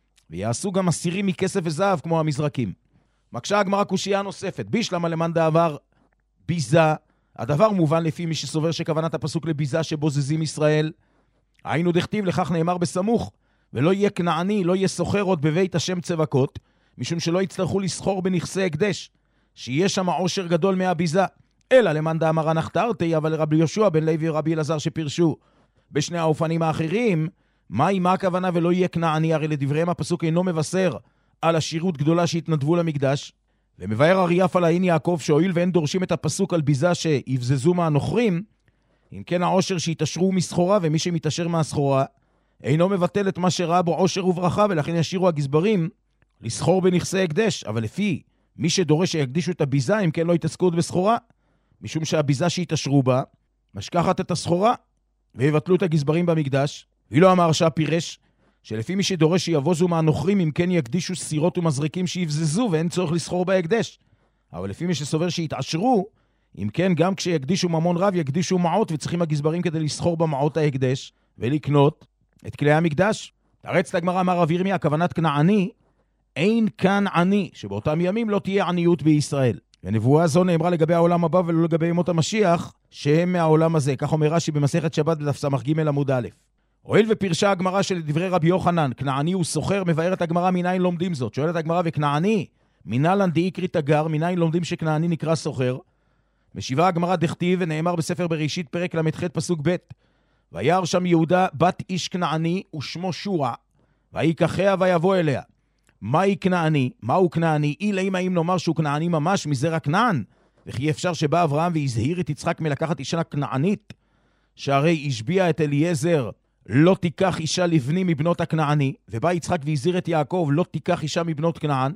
ויעשו גם אסירים מכסף וזהב כמו המזרקים. מקשה הגמרא קושייה נוספת, בישלמה למאן דאמר ביזה, הדבר מובן לפי מי שסובר שכוונת הפסוק לביזה שבוזזים ישראל, היינו דכתיב לכך נאמר בסמוך, ולא יהיה כנעני, לא יהיה סוחר עוד בבית השם צבקות, משום שלא יצטרכו לסחור בנכסי הקדש, שיהיה שם עושר גדול מהביזה. אלא למאן דאמר אנחתרתי, אבל רבי יהושע בן לוי ורבי אלעזר שפירשו בשני האופנים האחרים, מהי מה הכוונה ולא יהיה כנעני? הרי לדבריהם הפסוק אינו מבשר על השירות גדולה שהתנדבו למקדש, ומבאר אריאף על העין יעקב שהואיל ואין דורשים את הפסוק על ביזה שיבזזו מהנוכרים, אם כן העושר שיתעשרו מסחורה, ומי שמתעשר מהסחורה אינו מבטל את מה שראה בו עושר וברכה, ולכן ישירו הגזברים לסחור בנכסי הקדש. אבל לפי מי שדורש שיקדישו את הביזה, אם כן לא יתעסקו עוד בסחורה, משום שהביזה שיתעשרו בה משכחת את הסחורה, ויבטלו את הגזברים במקדש. ואילו אמר שהפירש שלפי מי שדורש שיבוזו מהנוכרים, אם כן יקדישו סירות ומזריקים שיבזזו, ואין צורך לסחור בהקדש. אבל לפי מי שסובר שיתעשרו, אם כן גם כשיקדישו ממון רב יקדישו מעות, וצריכים הגזברים כדי לסחור במעות ההקדש ולקנות את כלי המקדש. תרץ הגמרא אמר רב ירמיה, הכוונת כנעני, אין כאן עני, שבאותם ימים לא תהיה עניות בישראל. ונבואה זו נאמרה לגבי העולם הבא ולא לגבי ימות המשיח, שהם מהעולם הזה. כך אומר רש"י במסכת שבת בדף ס"ג עמוד א'. הואיל ופרשה הגמרא של דברי רבי יוחנן, כנעני הוא סוחר, מבארת הגמרא מניין לומדים זאת. שואלת הגמרא, וכנעני מנהלן דאיקרי תגר, מניין לומדים שכנעני נקרא סוחר? משיבה הגמרא דכתיב, ונאמר בספר בראשית פרק למ"ח פסוק ב', וירא שם יהודה בת איש כנעני ושמו שורה, ויקחיה ויבוא אליה. מהי כנעני? מהו כנעני? אילה אם נאמר שהוא כנעני ממש מזרע כנען, וכי אפשר שבא אברהם והזהיר את יצחק מלקחת אישה כנענית, שהרי השביע את אליעזר לא תיקח אישה לבני מבנות הכנעני, ובא יצחק והזהיר את יעקב לא תיקח אישה מבנות כנען,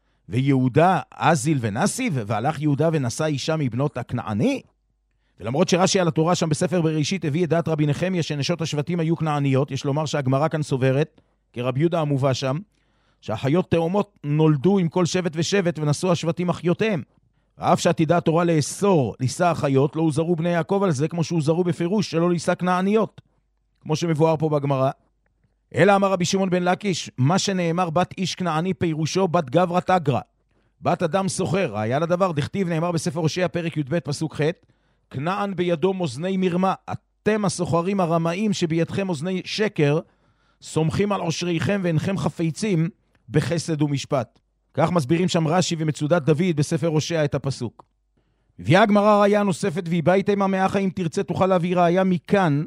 ויהודה אזיל ונסיב, והלך יהודה ונשא אישה מבנות הכנעני. ולמרות שרש"י על התורה שם בספר בראשית הביא את דעת רבי נחמיה שנשות השבטים היו כנעניות, יש לומר שהגמרא כאן סוברת, כרבי יהודה המובא שם, שהחיות תאומות נולדו עם כל שבט ושבט ונשאו השבטים אחיותיהם. ואף שעתידה התורה לאסור לישא החיות, לא הוזרו בני יעקב על זה, כמו שהוזרו בפירוש שלא לישא כנעניות, כמו שמבואר פה בגמרא. אלא אמר רבי שמעון בן לקיש, מה שנאמר בת איש כנעני פירושו בת גברא תגרא, בת אדם סוחר. היה לדבר דכתיב, נאמר בספר הושע פרק י"ב פסוק ח', כנען בידו מאזני מרמה, אתם הסוחרים הרמאים שבידכם אוזני שקר, סומכים על עושריכם ואינכם חפצים בחסד ומשפט. כך מסבירים שם רש"י ומצודת דוד בספר הושע את הפסוק. הביאה הגמרא ראיה נוספת, והיא בית אימה מאחה, אם תרצה תוכל להביא ראיה מכאן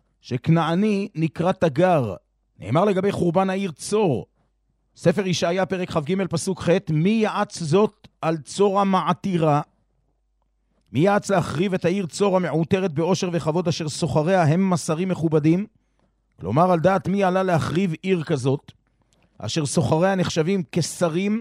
שכנעני נקרא תגר. נאמר לגבי חורבן העיר צור, ספר ישעיה פרק כ"ג פסוק ח', מי יעץ זאת על צור המעתירה? מי יעץ להחריב את העיר צור המעוטרת באושר וכבוד, אשר סוחריה הם מסרים מכובדים? כלומר, על דעת מי עלה להחריב עיר כזאת, אשר סוחריה נחשבים כשרים,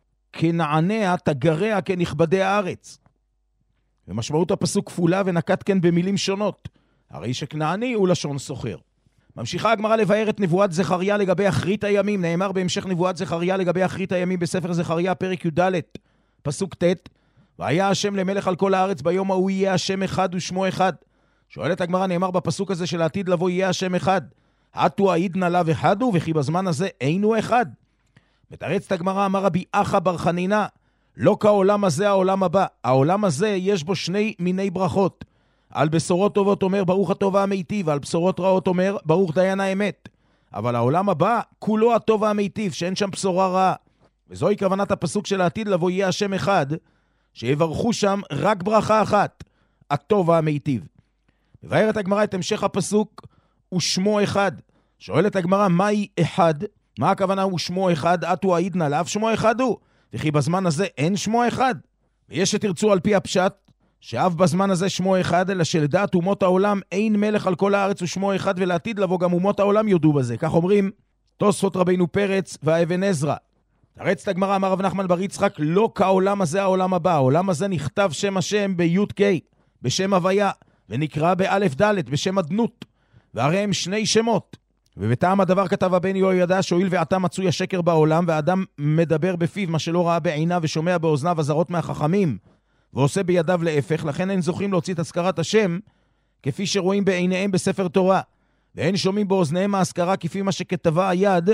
כנעניה, תגריה, כנכבדי הארץ. ומשמעות הפסוק כפולה ונקט כן במילים שונות, הרי שכנעני הוא לשון סוחר. ממשיכה הגמרא לבאר את נבואת זכריה לגבי אחרית הימים. נאמר בהמשך נבואת זכריה לגבי אחרית הימים בספר זכריה פרק י"ד פסוק ט', והיה השם למלך על כל הארץ, ביום ההוא יהיה השם אחד ושמו אחד. שואלת הגמרא, נאמר בפסוק הזה של העתיד לבוא יהיה השם אחד, עתו העידנא לאו אחדו, וכי בזמן הזה אינו אחד. מתרצת הגמרא, אמר רבי אחא בר חנינא, לא כעולם הזה העולם הבא. העולם הזה יש בו שני מיני ברכות. על בשורות טובות אומר ברוך הטוב והמיטיב, ועל בשורות רעות אומר ברוך דיין האמת. אבל העולם הבא כולו הטוב והמיטיב, שאין שם בשורה רעה. וזוהי כוונת הפסוק של העתיד לבוא, יהיה השם אחד, שיברכו שם רק ברכה אחת, הטוב והמיטיב. מבארת הגמרא את המשך הפסוק, ושמו אחד. שואלת הגמרא, מהי אחד? מה הכוונה הוא שמו אחד? אתו העידנא לאו שמו אחד הוא. וכי בזמן הזה אין שמו אחד. ויש שתרצו על פי הפשט, שאף בזמן הזה שמו אחד, אלא שלדעת אומות העולם אין מלך על כל הארץ ושמו אחד, ולעתיד לבוא גם אומות העולם יודו בזה. כך אומרים תוספות רבינו פרץ והאבן עזרא. תרץ את הגמרא, אמר רב נחמן בר יצחק, לא כעולם הזה העולם הבא. העולם הזה נכתב שם השם בי' ק' בשם הוויה, ונקרא באלף ד' בשם אדנות, והרי הם שני שמות. ובטעם הדבר כתב הבן יהוידע, שהואיל ועתה מצוי השקר בעולם, והאדם מדבר בפיו מה שלא ראה בעיניו ושומע באוזניו אזהרות מהחכמים, ועושה בידיו להפך, לכן אין זוכים להוציא את הזכרת השם, כפי שרואים בעיניהם בספר תורה, ואין שומעים באוזניהם ההזכרה כפי מה שכתבה היד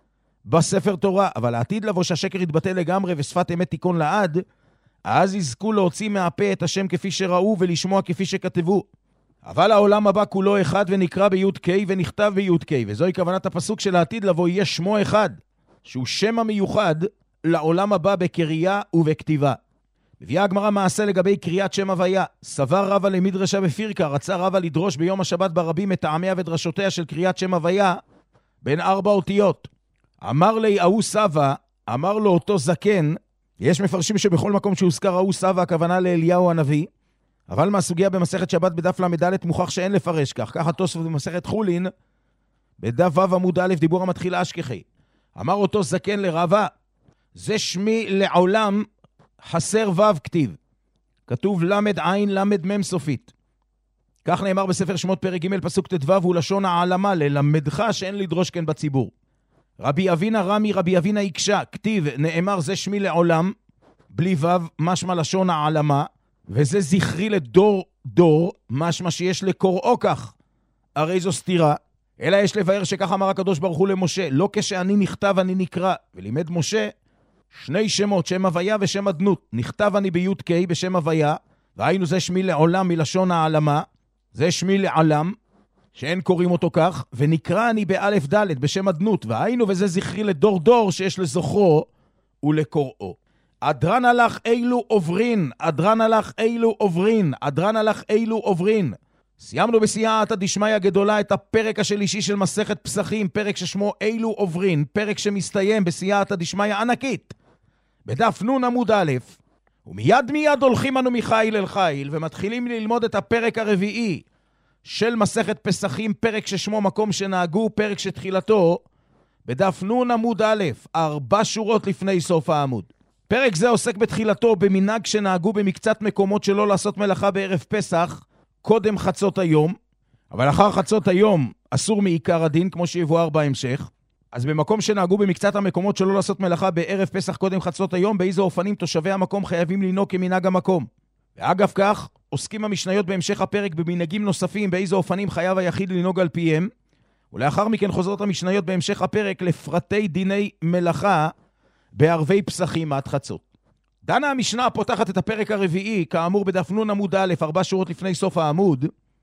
בספר תורה. אבל העתיד לבוא שהשקר יתבטא לגמרי ושפת אמת תיקון לעד, אז יזכו להוציא מהפה את השם כפי שראו ולשמוע כפי שכתבו. אבל העולם הבא כולו אחד ונקרא בי' ק' ונכתב בי' ק', וזוהי כוונת הפסוק של העתיד לבוא, יהיה שמו אחד, שהוא שם המיוחד לעולם הבא בקריאה ובכתיבה. מביאה הגמרא מעשה לגבי קריאת שם הוויה. סבר רבא למדרשה בפירקה, רצה רבא לדרוש ביום השבת ברבים את טעמיה ודרשותיה של קריאת שם הוויה בין ארבע אותיות. אמר לי ההוא סבא, אמר לו אותו זקן. יש מפרשים שבכל מקום שהוזכר ההוא סבא הכוונה לאליהו הנביא, אבל מהסוגיה במסכת שבת בדף למד מוכח שאין לפרש כך. ככה תוספות במסכת חולין בדף ו' עמוד א', דיבור המתחיל אשכחי. אמר אותו זקן לרבא, זה שמי לעולם חסר ו' כתיב. כתוב למד עין למד מם סופית. כך נאמר בספר שמות פרק ג' פסוק ט"ו, הוא לשון העלמה, ללמדך שאין לדרוש כן בציבור. רבי אבינה רמי רבי אבינה יקשה, כתיב נאמר זה שמי לעולם, בלי ו' משמע לשון העלמה, וזה זכרי לדור דור, משמע שיש לקוראו כך. הרי זו סתירה, אלא יש לבאר שכך אמר הקדוש ברוך הוא למשה, לא כשאני נכתב אני נקרא. ולימד משה שני שמות, שם הוויה ושם אדנות. נכתב אני בי' ק' בשם הוויה, והיינו זה שמי לעולם מלשון העלמה, זה שמי לעולם, שאין קוראים אותו כך, ונקרא אני באלף ד' בשם אדנות, והיינו וזה זכרי לדור דור שיש לזוכרו ולקוראו. אדרן הלך אילו עוברין, אדרן הלך אילו עוברין, אדרן הלך אילו עוברין. סיימנו בסייעתא דשמיא גדולה את הפרק השלישי של מסכת פסחים, פרק ששמו אילו עוברין, פרק שמסתיים בסייעתא דשמיא ענקית, בדף נ' עמוד א', ומיד מיד הולכים אנו מחיל אל חיל, ומתחילים ללמוד את הפרק הרביעי של מסכת פסחים, פרק ששמו מקום שנהגו, פרק שתחילתו בדף נ' עמוד א', ארבע שורות לפני סוף העמוד. פרק זה עוסק בתחילתו במנהג שנהגו במקצת מקומות שלא לעשות מלאכה בערב פסח קודם חצות היום, אבל אחר חצות היום אסור מעיקר הדין, כמו שיבואר בהמשך. אז במקום שנהגו במקצת המקומות שלא לעשות מלאכה בערב פסח קודם חצות היום, באיזה אופנים תושבי המקום חייבים לנהוג כמנהג המקום. ואגב כך, עוסקים המשניות בהמשך הפרק במנהגים נוספים, באיזה אופנים חייב היחיד לנהוג על פיהם, ולאחר מכן חוזרות המשניות בהמשך הפרק לפרטי דיני מלאכה בערבי פסחים עד חצות. דנה המשנה הפותחת את הפרק הרביעי, כאמור בדף נ' עמוד א', ארבע שורות לפני סוף העמוד,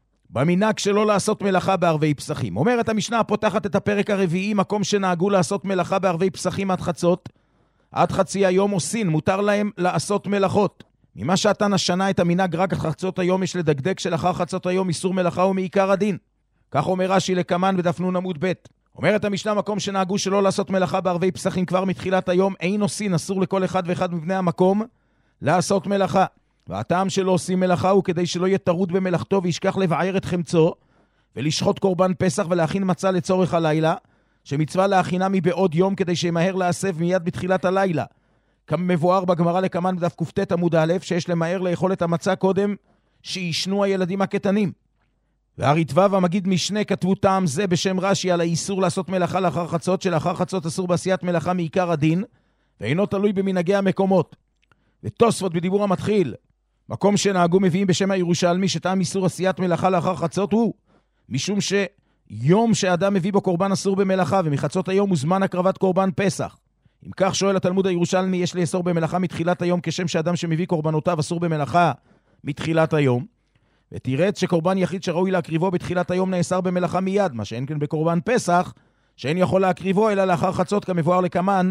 במנהג שלא לעשות מלאכה בערבי פסחים. אומרת המשנה הפותחת את הפרק הרביעי, מקום שנהגו לעשות מלאכה בערבי פסחים עד חצות, עד חצי היום עושים, מותר להם לעשות מלאכות. ממה שעתן השנה את המנהג רק חצות היום, יש לדקדק שלאחר חצות היום איסור מלאכה ומעיקר הדין. כך אומר רש"י לקמן בדף נ' עמוד ב'. אומרת המשנה, מקום שנהגו שלא לעשות מלאכה בערבי פסחים כבר מתחילת היום, אין עושים, אסור לכל אחד ואחד מבני המקום לעשות מלאכה. והטעם שלא עושים מלאכה הוא כדי שלא יהיה טרוד במלאכתו וישכח לבער את חמצו ולשחוט קורבן פסח ולהכין מצה לצורך הלילה, שמצווה להכינה מבעוד יום כדי שימהר להסב מיד בתחילת הלילה. כמבואר בגמרא לקמן בדף ק"ט עמוד א', שיש למהר לאכול את המצה קודם שישנו הילדים הקטנים. והריטב"א והמגיד משנה כתבו טעם זה בשם רש"י על האיסור לעשות מלאכה לאחר חצות, שלאחר חצות אסור בעשיית מלאכה מעיקר הדין, ואינו תלוי במנהגי המקומות. ותוספות בדיבור המתחיל, מקום שנהגו מביאים בשם הירושלמי שטעם איסור עשיית מלאכה לאחר חצות הוא, משום שיום שאדם מביא בו קורבן אסור במלאכה, ומחצות היום הוא זמן הקרבת קורבן פסח. אם כך שואל התלמוד הירושלמי, יש לאסור במלאכה מתחילת היום, כשם שאדם שמביא קורבנותיו אסור במלאכה מתחילת היום. ותראה שקורבן יחיד שראוי להקריבו בתחילת היום נאסר במלאכה מיד, מה שאין כן בקורבן פסח, שאין יכול להקריבו אלא לאחר חצות, כמבואר לקמן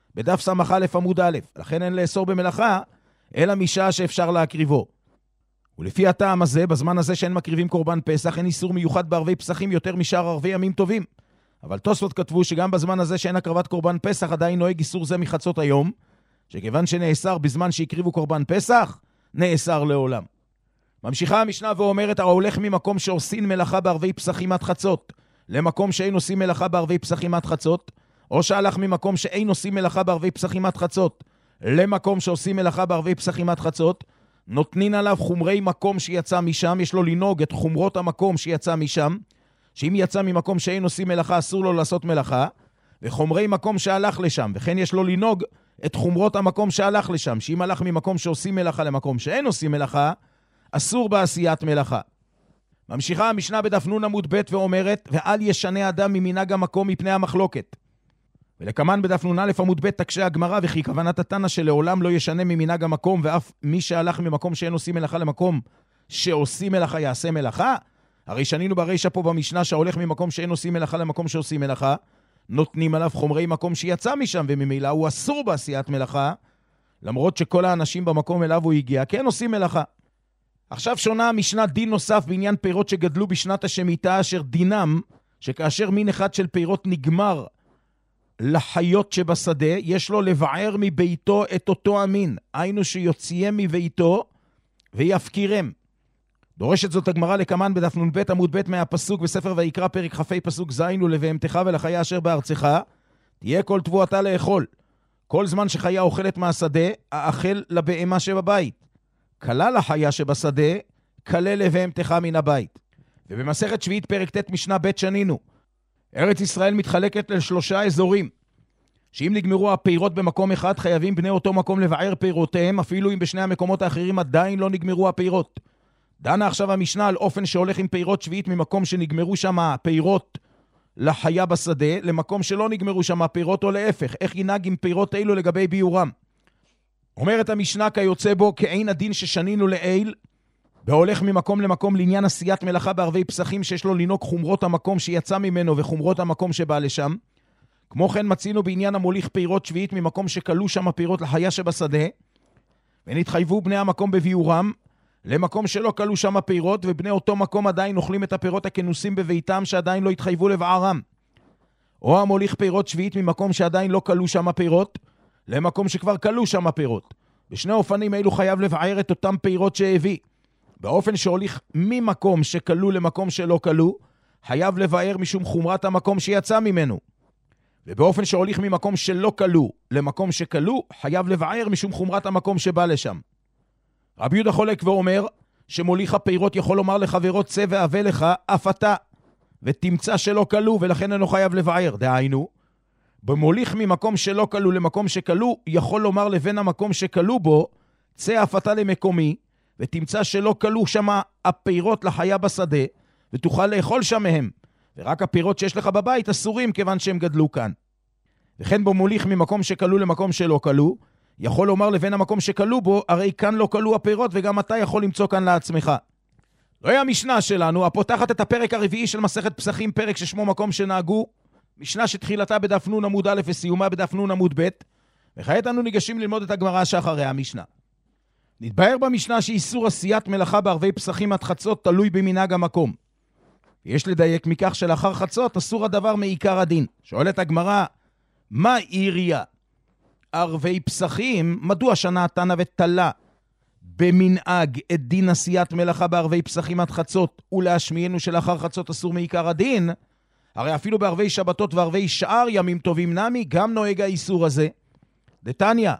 בדף סמך א' עמוד א', לכן אין לאסור במלאכה, אלא משעה שאפשר להקריבו. ולפי הטעם הזה, בזמן הזה שאין מקריבים קורבן פסח, אין איסור מיוחד בערבי פסחים יותר משאר ערבי ימים טובים. אבל תוספות כתבו שגם בזמן הזה שאין הקרבת קורבן פסח, עדיין נוהג איסור זה מחצות היום, שכיוון שנאסר בזמן שהקריבו קורבן פסח, נאסר לעולם. ממשיכה המשנה ואומרת, הרי הולך ממקום שעושים מלאכה בערבי פסחים עד חצות, למקום שאין עושים מלאכה בערבי פסחים עד חצות, או שהלך ממקום שאין עושים מלאכה בערבי פסחים עד חצות, למקום שעושים מלאכה בערבי פסחים עד חצות, נותנין עליו חומרי מקום שיצא משם, יש לו לנהוג את חומרות המקום שיצא משם, שאם יצא ממקום שאין עושים מלאכה, אסור לו לעשות מלאכה, וחומרי מקום שהלך לשם, וכן יש לו לנהוג את חומרות המקום שהלך לשם, שאם הלך ממקום שעושים מלאכה למקום שאין עושים מלאכה, אסור בעשיית מלאכה. ממשיכה המשנה בדף נון עמוד ב' ואומרת, ואל ישנה אדם ממנהג המקום מפני המחלוקת. ולכמן בדף נון א' עמוד ב' תקשה הגמרא, וכי כוונת התנא שלעולם לא ישנה ממנהג המקום, ואף מי שהלך ממקום שאין עושים מלאכה למקום שעושים מלאכה יעשה מלאכה. הרי שנינו ברישה פה במשנה שהולך ממקום שאין עושים מלאכה למקום שעושים מלאכה, נותנים עליו חומרי מקום שיצא משם, וממילא הוא אסור בעשיית מלאכה, למרות שכל האנשים במקום אליו הוא הגיע, כן עושים מלאכה. עכשיו שונה המשנה דין נוסף בעניין פירות שגדלו בשנת השמיטה, אשר דינם, שכאשר מין אחד של פירות נגמר לחיות שבשדה, יש לו לבער מביתו את אותו המין, היינו שיוציאם מביתו ויפקירם. דורשת זאת הגמרא לכמן בדף נון ב' עמוד ב' מהפסוק בספר ויקרא פרק כ"ה פסוק ז', ולבהמתך ולחיה אשר בארצך תהיה כל תבואתה לאכול. כל זמן שחיה אוכלת מהשדה, האכל לבהמה שבבית. כלל החיה שבשדה, כלל לבהמתך מן הבית. ובמסכת שביעית פרק ט' משנה ב' שנינו, ארץ ישראל מתחלקת לשלושה אזורים, שאם נגמרו הפירות במקום אחד, חייבים בני אותו מקום לבער פירותיהם, אפילו אם בשני המקומות האחרים עדיין לא נגמרו הפירות. דנה עכשיו המשנה על אופן שהולך עם פירות שביעית ממקום שנגמרו שם הפירות לחיה בשדה, למקום שלא נגמרו שם הפירות, או להפך, איך ינהג עם פירות אלו לגבי ביורם. אומרת המשנה כיוצא בו, כאין הדין ששנינו לעיל, והולך ממקום למקום לעניין עשיית מלאכה בערבי פסחים, שיש לו לנהוג חומרות המקום שיצא ממנו וחומרות המקום שבא לשם. כמו כן מצינו בעניין המוליך פירות שביעית ממקום שקלו שם הפירות לחיה שבשדה, ונתחייבו בני המקום בביורם, למקום שלא קלו שם הפירות, ובני אותו מקום עדיין אוכלים את הפירות הכנוסים בביתם שעדיין לא התחייבו לבערם. או המוליך פירות שביעית ממקום שעדיין לא קלו שם הפירות, למקום שכבר קלו שם הפירות. בשני אופנים אלו חייב לבער את אותם פירות שהביא. באופן שהוליך ממקום שקלו למקום שלא קלו, חייב לבער משום חומרת המקום שיצא ממנו. ובאופן שהוליך ממקום שלא קלו למקום שקלו, חייב לבער משום חומרת המקום שבא לשם. רבי יהודה חולק ואומר שמוליך הפירות יכול לומר לחברו צא והווה לך אף אתה, ותמצא שלא קלו, ולכן אינו חייב לבער. דהיינו, במוליך ממקום שלא קלו למקום שקלו, יכול לומר לבן המקום שקלו בו, צא אף אתה למקומי, ותמצא שלא קלו שם הפירות לחיה בשדה, ותוכל לאכול שם מהם. ורק הפירות שיש לך בבית אסורים כיוון שהם גדלו כאן. וכן במוליך ממקום שקלו למקום שלא קלו, יכול לומר לבן המקום שקלו בו, הרי כאן לא קלו הפירות, וגם אתה יכול למצוא כאן לעצמך. זוהי המשנה שלנו, הפותחת את הפרק הרביעי של מסכת פסחים, פרק ששמו מקום שנהגו, משנה שתחילתה בדף נון עמוד א' וסיומה בדף נון עמוד ב', וכעת אנו ניגשים ללמוד את הגמרא שאחרי המשנה. נתבהר במשנה שאיסור עשיית מלאכה בערבי פסחים עד חצות תלוי במנהג המקום. יש לדייק מכך שלאחר חצות אסור הדבר מעיקר הדין. שואלת הגמרא, מה עיריה? ערבי פסחים, מדוע שנה תנא ותלה במנהג את דין עשיית מלאכה בערבי פסחים עד חצות, ולהשמיענו שלאחר חצות אסור מעיקר הדין? הרי אפילו בערבי שבתות וערבי שאר ימים טובים נמי, גם נוהג האיסור הזה. דתניא,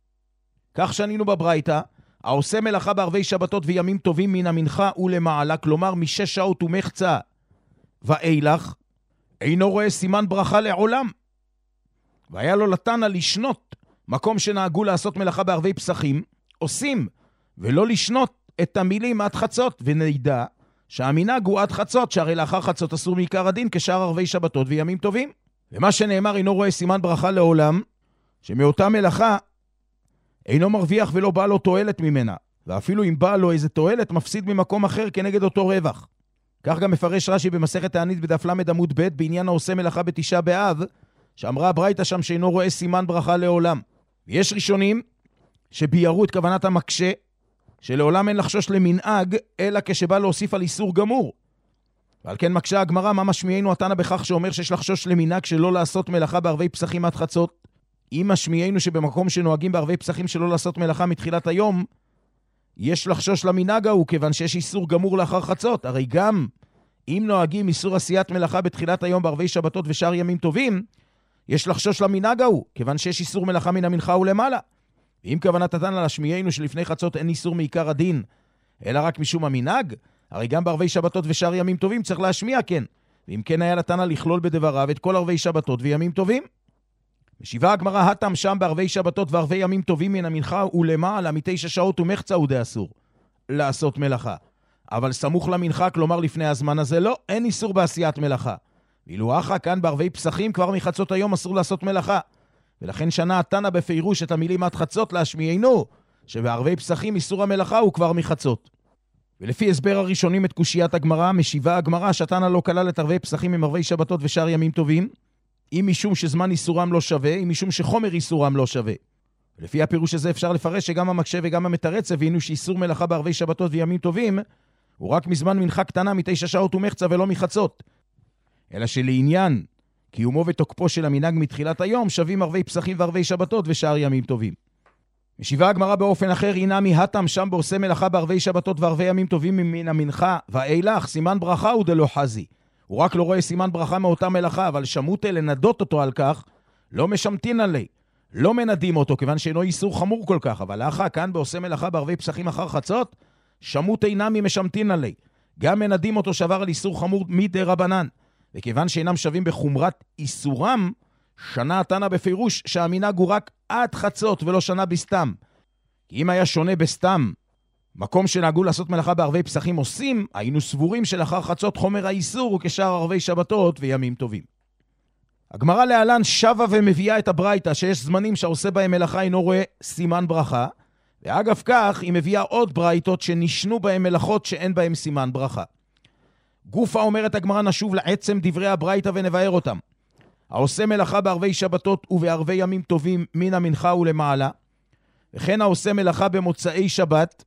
כך שנינו בברייתא, העושה מלאכה בערבי שבתות וימים טובים מן המנחה ולמעלה, כלומר משש שעות ומחצה ואילך, אינו רואה סימן ברכה לעולם. והיה לו לתנא לשנות מקום שנהגו לעשות מלאכה בערבי פסחים, עושים, ולא לשנות את המילים עד חצות, ונדע שהמנהג הוא עד חצות, שהרי לאחר חצות אסור מעיקר הדין כשאר ערבי שבתות וימים טובים. ומה שנאמר אינו רואה סימן ברכה לעולם, שמאותה מלאכה אינו מרוויח ולא בא לו תועלת ממנה, ואפילו אם בא לו איזה תועלת מפסיד ממקום אחר כנגד אותו רווח. כך גם מפרש רש"י במסכת תענית בדף למד עמוד ב' בעניין העושה מלאכה בתשעה באב, שאמרה הברייתא שם שאינו רואה סימן ברכה לעולם. ויש ראשונים שביירו את כוונת המקשה, שלעולם אין לחשוש למנהג, אלא כשבא להוסיף על איסור גמור. ועל כן מקשה הגמרא, מה משמיענו התנא בכך שאומר שיש לחשוש למנהג שלא לעשות מלאכה בערבי פסחים עד חצות? אם משמיענו שבמקום שנוהגים בערבי פסחים שלא לעשות מלאכה מתחילת היום, יש לחשוש למנהג ההוא, כיוון שיש איסור גמור לאחר חצות. הרי גם אם נוהגים איסור עשיית מלאכה בתחילת היום בערבי שבתות ושאר ימים טובים, יש לחשוש למנהג ההוא, כיוון שיש איסור מלאכה מן המנחה ולמעלה. ואם כוונת התנא להשמיענו שלפני חצות אין איסור מעיקר הדין, אלא רק משום המנהג, הרי גם בערבי שבתות ושאר ימים טובים צריך להשמיע כן. ואם כן היה לתנא לכלול בדבריו את כל ערבי שבתות וימים טובים. משיבה הגמרא, הטם שם בערבי שבתות וערבי ימים טובים מן המנחה ולמעלה מתשע שעות ומחצה הוא די אסור לעשות מלאכה. אבל סמוך למנחה, כלומר לפני הזמן הזה, לא, אין איסור בעשיית מלאכה. ואילו אחא כאן בערבי פסחים כבר מחצות היום אסור לעשות מלאכה. ולכן שנה התנא בפירוש את המילים עד חצות להשמיענו, שבערבי פסחים איסור המלאכה הוא כבר מחצות. ולפי הסבר הראשונים את קושיית הגמרא, משיבה הגמרא שהתנא לא כלל את ערבי פסחים עם ערבי שבתות ושאר ימים טובים, אם משום שזמן איסורם לא שווה, אם משום שחומר איסורם לא שווה. ולפי הפירוש הזה אפשר לפרש שגם המקשה וגם המתרץ הבינו שאיסור מלאכה בערבי שבתות וימים טובים הוא רק מזמן מנחה קטנה מתשע שעות ומחצה ולא מחצות. אלא שלעניין קיומו ותוקפו של המנהג מתחילת היום שווים ערבי פסחים וערבי שבתות ושאר ימים טובים. משיבה הגמרא באופן אחר, הנה מהתם שם בעושה מלאכה בערבי שבתות וערבי ימים טובים מן המנחה ואילך סימן ברכה הוא דלא חזי. הוא רק לא רואה סימן ברכה מאותה מלאכה, אבל שמותה לנדות אותו על כך, לא משמתין עלי, לא מנדים אותו, כיוון שאינו איסור חמור כל כך, אבל אחא כאן בעושה מלאכה בערבי פסחים אחר חצות, שמות אינם משמתין עלי, גם מנדים אותו שבר על איסור חמור מדי רבנן, וכיוון שאינם שווים בחומרת איסורם, שנה התנא בפירוש שהמנהג הוא רק עד חצות ולא שנה בסתם. כי אם היה שונה בסתם, מקום שנהגו לעשות מלאכה בערבי פסחים עושים, היינו סבורים שלאחר חצות חומר האיסור הוא כשאר ערבי שבתות וימים טובים. הגמרא להלן שווה ומביאה את הברייתא שיש זמנים שעושה בהם מלאכה אינו רואה סימן ברכה, ואגב כך היא מביאה עוד ברייתות שנשנו בהם מלאכות שאין בהם סימן ברכה. גופה אומרת הגמרא, נשוב לעצם דברי הברייתא ונבאר אותם. העושה מלאכה בערבי שבתות ובערבי ימים טובים מן המנחה ולמעלה, וכן העושה מלאכה במוצאי שבת,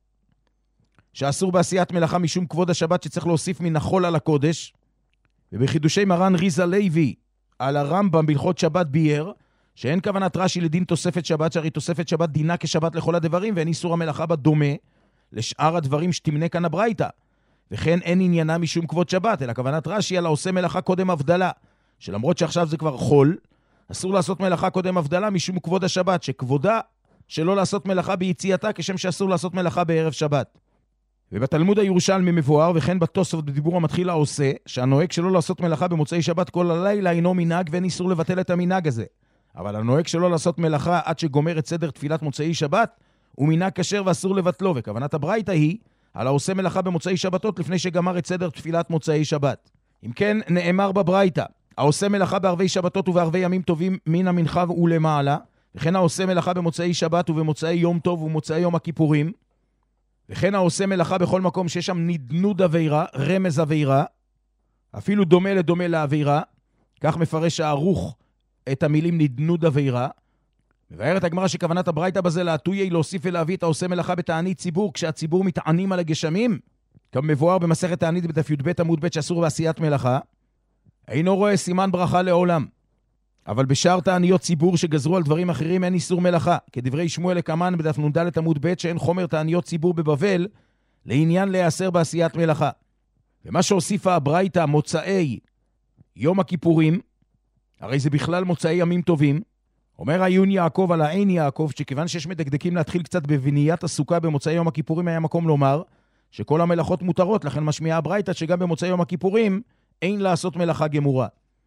שאסור בעשיית מלאכה משום כבוד השבת שצריך להוסיף מן החול על הקודש, ובחידושי מרן ריזה לוי על הרמב"ם בהלכות שבת בייר, שאין כוונת רש"י לדין תוספת שבת, שהרי תוספת שבת דינה כשבת לכל הדברים, ואין איסור המלאכה בה דומה לשאר הדברים שתמנה כאן הברייתא, וכן אין עניינה משום כבוד שבת, אלא כוונת רש"י על העושה מלאכה קודם הבדלה, שלמרות שעכשיו זה כבר חול, אסור לעשות מלאכה קודם הבדלה משום כבוד השבת, שכבודה שלא לעשות מלאכה ביציאתה כשם שאסור לעשות מלאכה בערב שבת. ובתלמוד הירושלמי מבואר, וכן בתוספות בדיבור המתחיל העושה, שהנוהג שלא לעשות מלאכה במוצאי שבת כל הלילה אינו מנהג ואין איסור לבטל את המנהג הזה. אבל הנוהג שלא לעשות מלאכה עד שגומר את סדר תפילת מוצאי שבת, הוא מנהג כשר ואסור לבטלו, וכוונת הברייתא היא על העושה מלאכה במוצאי שבתות לפני שגמר את סדר תפילת מוצאי שבת. אם כן, נאמר בברייתא, העושה מלאכה בערבי שבתות ובערבי ימים טובים מן המנחה ולמעלה, וכן העושה מלאכה במוצאי שבת ובמוצאי יום טוב ומוצאי יום הכיפורים, וכן העושה מלאכה בכל מקום שיש שם נדנוד עבירה, רמז עבירה, אפילו דומה לדומה לעבירה, כך מפרש הערוך את המילים נדנוד עבירה, מבארת הגמרא שכוונת הברייתא בזה להטויי להוסיף ולהביא את העושה מלאכה בתענית ציבור, כשהציבור מתענים על הגשמים, כמבואר במסכת תענית בדף י"ב עמוד ב' שאסור בעשיית מלאכה, אינו רואה סימן ברכה לעולם. אבל בשאר תעניות ציבור שגזרו על דברים אחרים אין איסור מלאכה, כדברי שמואל לקמן בדף נ"ד עמוד ב' שאין חומר תעניות ציבור בבבל לעניין להיאסר בעשיית מלאכה. ומה שהוסיפה הברייתא מוצאי יום הכיפורים, הרי זה בכלל מוצאי ימים טובים, אומר עיון יעקב על העין יעקב, שכיוון שיש מדקדקים להתחיל קצת בבניית הסוכה במוצאי יום הכיפורים, היה מקום לומר שכל המלאכות מותרות, לכן משמיעה הברייתא שגם במוצאי יום הכיפורים אין לעשות מלאכה גמורה.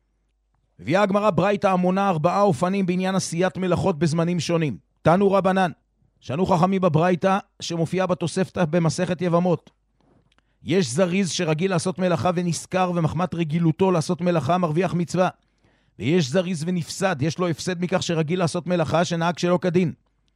הביאה הגמרא ברייתא המונה ארבעה אופנים בעניין עשיית מלאכות בזמנים שונים. תנו רבנן, שנו חכמים בברייתא שמופיעה בתוספתא במסכת יבמות. יש זריז שרגיל לעשות מלאכה ונזכר ומחמת רגילותו לעשות מלאכה מרוויח מצווה. ויש זריז ונפסד, יש לו הפסד מכך שרגיל לעשות מלאכה שנהג שלא כדין.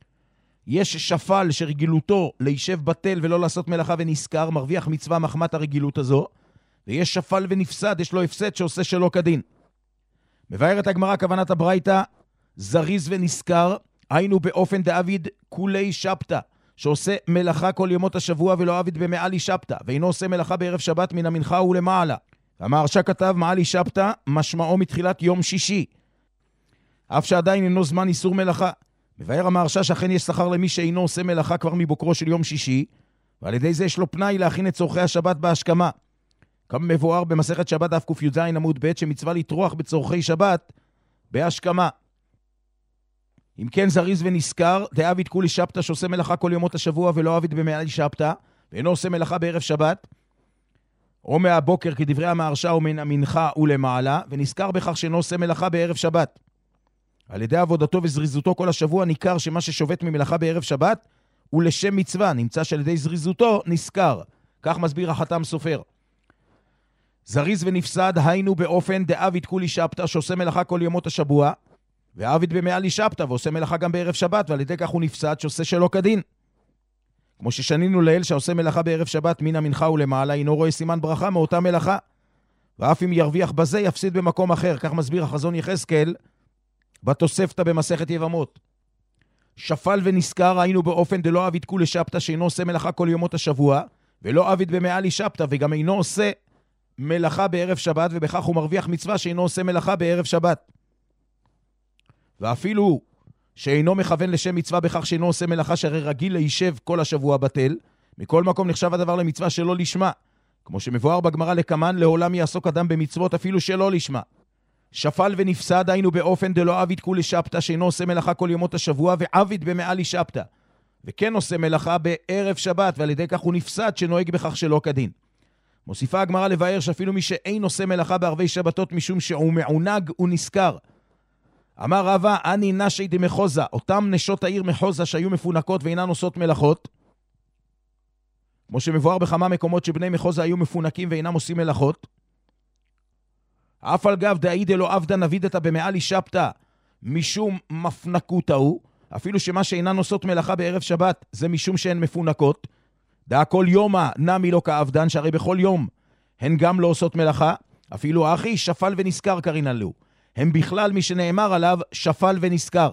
יש שפל שרגילותו להישב בטל ולא לעשות מלאכה ונזכר, מרוויח מצווה מחמת הרגילות הזו. ויש שפל ונפסד, יש לו הפסד שעושה שלא כדין. מבארת הגמרא כוונת הברייתא, זריז ונזכר, היינו באופן דאביד כולי שבתא, שעושה מלאכה כל ימות השבוע ולא אביד במעלי שבתא, ואינו עושה מלאכה בערב שבת מן המנחה ולמעלה. המהרש"א כתב מעלי שבתא, משמעו מתחילת יום שישי, אף שעדיין אינו זמן איסור מלאכה. מבאר המהרש"א שאכן יש שכר למי שאינו עושה מלאכה כבר מבוקרו של יום שישי, ועל ידי זה יש לו פנאי להכין את צורכי השבת בהשכמה. כמה מבואר במסכת שבת דף ק"ז עמוד ב' שמצווה לטרוח בצורכי שבת בהשכמה. אם כן זריז ונזכר, דאביד כולי שבתא שעושה מלאכה כל ימות השבוע ולא אביד במעלי שבתא, ואינו עושה מלאכה בערב שבת, או מהבוקר כדברי המהרש"א או מן המנחה ולמעלה, ונזכר בכך שאינו עושה מלאכה בערב שבת. על ידי עבודתו וזריזותו כל השבוע ניכר שמה ששובת ממלאכה בערב שבת הוא לשם מצווה, נמצא שעל ידי זריזותו נזכר. כך מסביר החתם סופר. זריז ונפסד היינו באופן דאביד כולי שבתא שעושה מלאכה כל ימות השבוע, ואביד במעלי שבתא ועושה מלאכה גם בערב שבת, ועל ידי כך הוא נפסד שעושה שלא כדין. כמו ששנינו לאל שעושה מלאכה בערב שבת מן המנחה ולמעלה, אינו רואה סימן ברכה מאותה מלאכה. ואף אם ירוויח בזה יפסיד במקום אחר. כך מסביר החזון יחזקאל בתוספתא במסכת יבמות. שפל ונזכר היינו באופן דלא אביד כולי שבתא שאינו עושה מלאכה כל ימות השבוע, ולא אביד במעלי שבתא, וגם אינו עושה מלאכה בערב שבת, ובכך הוא מרוויח מצווה שאינו עושה מלאכה בערב שבת. ואפילו שאינו מכוון לשם מצווה בכך שאינו עושה מלאכה שהרי רגיל להישב כל השבוע בטל, מכל מקום נחשב הדבר למצווה שלא לשמה, כמו שמבואר בגמרא לקמן, לעולם יעסוק אדם במצוות אפילו שלא לשמה. שפל ונפסד היינו באופן דלא אביד כולי שבתא שאינו עושה מלאכה כל ימות השבוע ואביד במעלי שבתא, וכן עושה מלאכה בערב שבת, ועל ידי כך הוא נפסד שנוהג בכך שלא כדין. מוסיפה הגמרא לבאר שאפילו מי שאין עושה מלאכה בערבי שבתות משום שהוא מעונג ונזכר. אמר רבא, אני נשי דמחוזה, אותם נשות העיר מחוזה שהיו מפונקות ואינן עושות מלאכות, כמו שמבואר בכמה מקומות שבני מחוזה היו מפונקים ואינם עושים מלאכות, אף על גב דאידה לא עבדה נבידתה במעלי שבתא משום מפנקות ההוא, אפילו שמה שאינן עושות מלאכה בערב שבת זה משום שהן מפונקות, דא כל יומה נמי לא כעבדן, שהרי בכל יום הן גם לא עושות מלאכה, אפילו אחי שפל ונזכר קרינן לו, הם בכלל מי שנאמר עליו שפל ונזכר.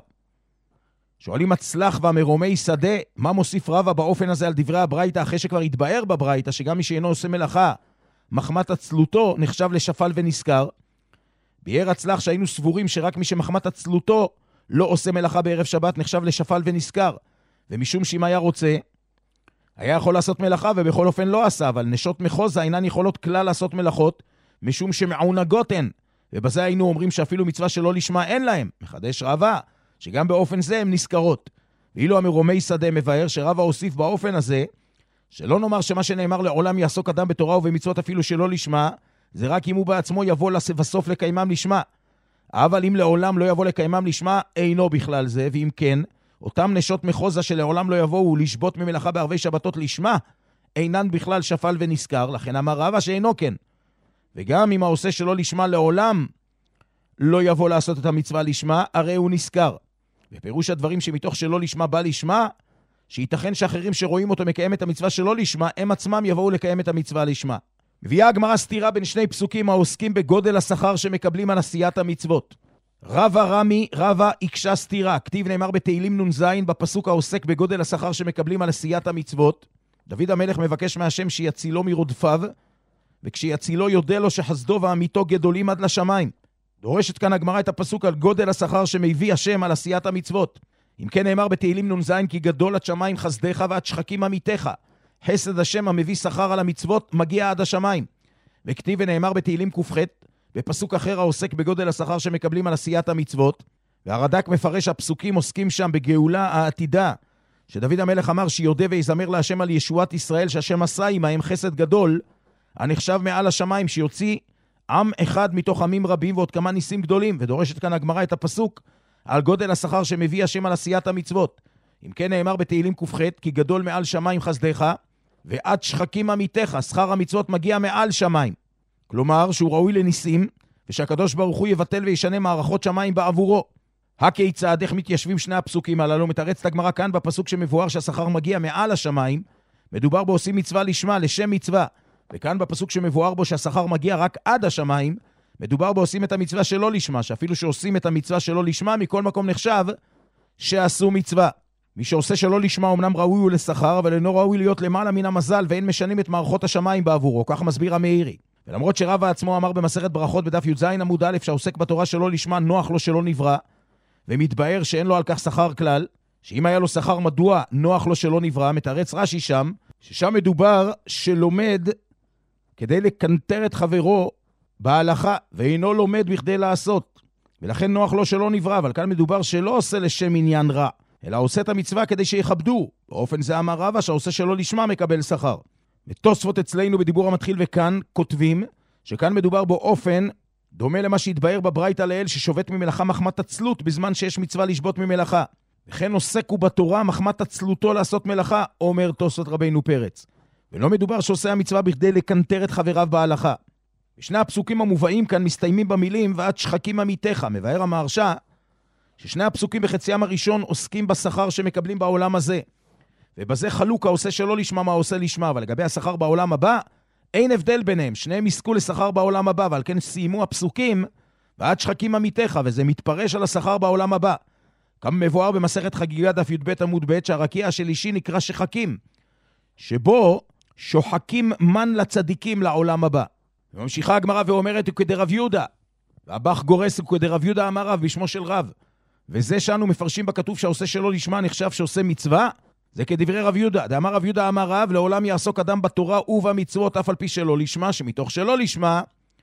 שואלים הצלח והמרומי שדה, מה מוסיף רבא באופן הזה על דברי הברייתא, אחרי שכבר התבאר בברייתא שגם מי שאינו עושה מלאכה מחמת עצלותו נחשב לשפל ונזכר. ביאר הצלח שהיינו סבורים שרק מי שמחמת עצלותו לא עושה מלאכה בערב שבת נחשב לשפל ונזכר, ומשום שאם היה רוצה היה יכול לעשות מלאכה ובכל אופן לא עשה, אבל נשות מחוזה אינן יכולות כלל לעשות מלאכות משום שמעונגות הן, ובזה היינו אומרים שאפילו מצווה שלא לשמה אין להם. מחדש רבא שגם באופן זה הן נזכרות. ואילו המרומי שדה מבאר שרבא הוסיף באופן הזה שלא נאמר שמה שנאמר לעולם יעסוק אדם בתורה ובמצוות אפילו שלא לשמה, זה רק אם הוא בעצמו יבוא בסוף לקיימם לשמה. אבל אם לעולם לא יבוא לקיימם לשמה, אינו בכלל זה, ואם כן, אותם נשות מחוזה שלעולם לא יבואו לשבות ממלאכה בערבי שבתות לשמה, אינן בכלל שפל ונזכר, לכן אמר רבא שאינו כן. וגם אם העושה שלא לשמה לעולם לא יבוא לעשות את המצווה לשמה, הרי הוא נזכר. ופירוש הדברים שמתוך שלא לשמה בא לשמה, שייתכן שאחרים שרואים אותו מקיים את המצווה שלא לשמה, הם עצמם יבואו לקיים את המצווה לשמה. מביאה הגמרא סתירה בין שני פסוקים העוסקים בגודל השכר שמקבלים על עשיית המצוות. רבא רמי, רבא יקשה סתירה. כתיב נאמר בתהילים נון זין בפסוק העוסק בגודל השכר שמקבלים על עשיית המצוות. דוד המלך מבקש מהשם שיצילו מרודפיו, וכשיצילו יודע לו שחסדו ואמיתו גדולים עד לשמיים. דורשת כאן הגמרא את הפסוק על גודל השכר שמביא השם על עשיית המצוות. אם כן נאמר בתהילים נון זין כי גדול עד שמיים חסדך ועד שחקים אמיתך. חסד השם המביא שכר על המצוות מגיע עד השמיים. וכתיב ונאמר בתהילים ק"ח בפסוק אחר העוסק בגודל השכר שמקבלים על עשיית המצוות. והרד"ק מפרש הפסוקים עוסקים שם בגאולה העתידה, שדוד המלך אמר שיודה ויזמר להשם על ישועת ישראל שהשם עשה עמהם חסד גדול הנחשב מעל השמיים, שיוציא עם אחד מתוך עמים רבים ועוד כמה ניסים גדולים. ודורשת כאן הגמרא את הפסוק על גודל השכר שמביא השם על עשיית המצוות. אם כן נאמר בתהילים ק"ח כי גדול מעל שמיים חסדך ועד שחקים אמיתך, שכר המצוות מגיע מעל שמיים. כלומר שהוא ראוי לניסים, ושהקדוש ברוך הוא יבטל וישנה מערכות שמיים בעבורו. הכיצד, איך מתיישבים שני הפסוקים הללו? מתרצת הגמרא כאן בפסוק שמבואר שהשכר מגיע מעל השמיים, מדובר בעושים מצווה לשמה, לשם מצווה. וכאן בפסוק שמבואר בו שהשכר מגיע רק עד השמיים, מדובר בעושים את המצווה שלא לשמה, שאפילו שעושים את המצווה שלא לשמה, מכל מקום נחשב שעשו מצווה. מי שעושה שלא לשמה אמנם ראוי הוא לשכר, אבל אינו ראוי להיות למעלה מן המזל, ואין משנים את מערכות השמיים בעבורו, כך מסביר המאירי. ולמרות שרבא עצמו אמר במסכת ברכות בדף י"ז עמוד א' שהעוסק בתורה שלא לשמה נוח לו שלא נברא, ומתבאר שאין לו על כך שכר כלל, שאם היה לו שכר מדוע נוח לו שלא נברא, מתרץ רש"י שם, ששם מדובר שלומד כדי לקנטר את חברו בהלכה, ואינו לומד בכדי לעשות, ולכן נוח לו שלא נברא, אבל כאן מדובר שלא עושה לשם עניין רע, אלא עושה את המצווה כדי שיכבדו. באופן זה אמר רבא שהעושה שלא לשמה מקבל שכר. ותוספות אצלנו בדיבור המתחיל וכאן כותבים שכאן מדובר באופן דומה למה שהתבאר בברייתא לאל ששובת ממלאכה מחמת עצלות בזמן שיש מצווה לשבות ממלאכה. וכן עוסק הוא בתורה מחמת עצלותו לעשות מלאכה, אומר תוספות רבינו פרץ. ולא מדובר שעושה המצווה בכדי לקנטר את חבריו בהלכה. ושני הפסוקים המובאים כאן מסתיימים במילים ועד שחקים עמיתך. מבאר המהרש"א ששני הפסוקים בחציים הראשון עוסקים בשכר שמקבלים בעולם הזה. ובזה חלוק העושה שלא לשמה מה עושה לשמה, אבל לגבי השכר בעולם הבא, אין הבדל ביניהם, שניהם יזכו לשכר בעולם הבא, ועל כן סיימו הפסוקים, ועד שחקים עמיתך, וזה מתפרש על השכר בעולם הבא. כמה מבואר במסכת חגיגה דף י"ב עמוד ב' שהרקיע השלישי נקרא שחקים, שבו שוחקים מן לצדיקים לעולם הבא. וממשיכה הגמרא ואומרת, הוא כדי רב יהודה, והבח גורס הוא כדי רב יהודה אמר רב בשמו של רב, וזה שאנו מפרשים בכתוב שהעושה שלא לשמה נחשב שעושה מצווה, זה כדברי רב יהודה. דאמר רב יהודה אמר רב, לעולם יעסוק אדם בתורה ובמצוות אף על פי שלא לשמה, שמתוך שלא לשמה,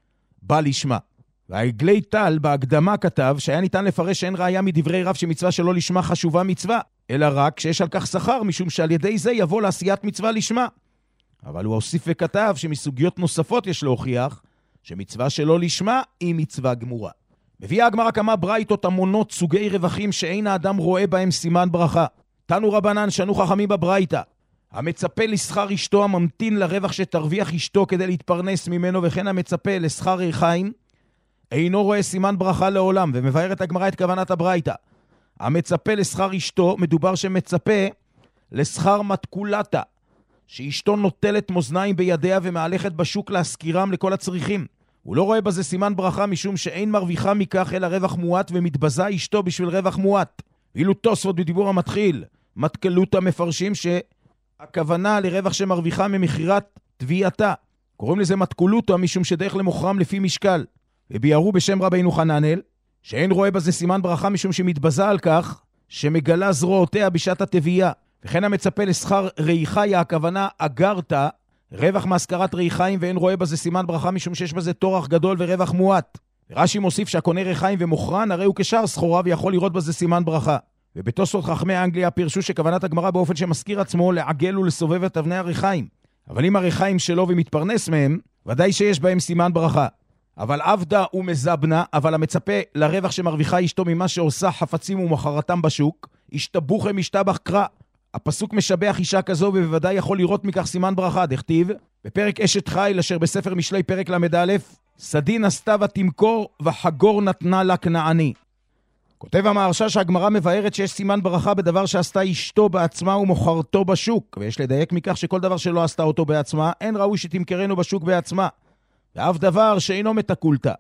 בא לשמה. והעגלי טל בהקדמה כתב שהיה ניתן לפרש שאין ראיה מדברי רב שמצווה שלא לשמה חשובה מצווה, אלא רק שיש על כך שכר, משום שעל ידי זה יבוא לעשיית מצווה לשמה. אבל הוא הוסיף וכתב שמסוגיות נוספות יש להוכיח שמצווה שלא לשמה היא מצווה גמורה. מביאה הגמרא כמה ברייתות המונות סוגי רווחים שאין האדם רואה בהם סימן ברכה. תנו רבנן שנו חכמים בברייתא, המצפה לשכר אשתו הממתין לרווח שתרוויח אשתו כדי להתפרנס ממנו, וכן המצפה לשכר ריחיים אינו רואה סימן ברכה לעולם. ומבארת הגמרא את כוונת הברייתא, המצפה לשכר אשתו מדובר שמצפה לשכר מתקולתה, שאשתו נוטלת מאזניים בידיה ומהלכת בשוק להשכירם לכל הצריכים. הוא לא רואה בזה סימן ברכה משום שאין מרוויחה מכך אלא רווח מועט, ומתבזה אשתו בשביל רווח מועט. ואילו תוספות בדיבור המתחיל מתקלות המפרשים שהכוונה לרווח שמרוויחה ממחירת תביעתה, קוראים לזה מתקולותו משום שדרך למוכרם לפי משקל. וביארו בשם רבינו חננאל שאין רואה בזה סימן ברכה משום שמתבזה על כך שמגלה זרועותיה בשעת התביעה. וכן המצפה לשכר ריחיה, הכוונה אגרתה, רווח מהשכרת ריחיים, ואין רואה בזה סימן ברכה משום שיש בזה תורח גדול ורווח מועט. רש"י מוסיף שהקונה ריחיים ומוכרן הרי הוא כשאר סחורה ויכול לראות בזה סימן ברכה. ובתוספות חכמי אנגליה פירשו שכוונת הגמרא באופן שמזכיר עצמו לעגל ולסובב את אבני הריחיים. אבל אם הריחיים שלו ומתפרנס מהם, ודאי שיש בהם סימן ברכה. אבל עבדה ומזבנה, אבל המצפה לרווח שמרוויחה אשתו ממה שעושה חפצים ומחרתם בשוק, השתבוכם משתבח קרא. הפסוק משבח אישה כזו ובוודאי יכול לראות מכך סימן ברכה. דכתיב בפרק אשת חיל אשר בספר משלי פרק למד א', סדין עשתה ותמכור וחגור נתנה לה כנעני. כותב המהרש"א שהגמרא מבארת שיש סימן ברכה בדבר שעשתה אשתו בעצמה ומוכרתו בשוק, ויש לדייק מכך שכל דבר שלא עשתה אותו בעצמה אין ראוי שתמכרנו בשוק בעצמה, ואף דבר שאינו מתקולתה.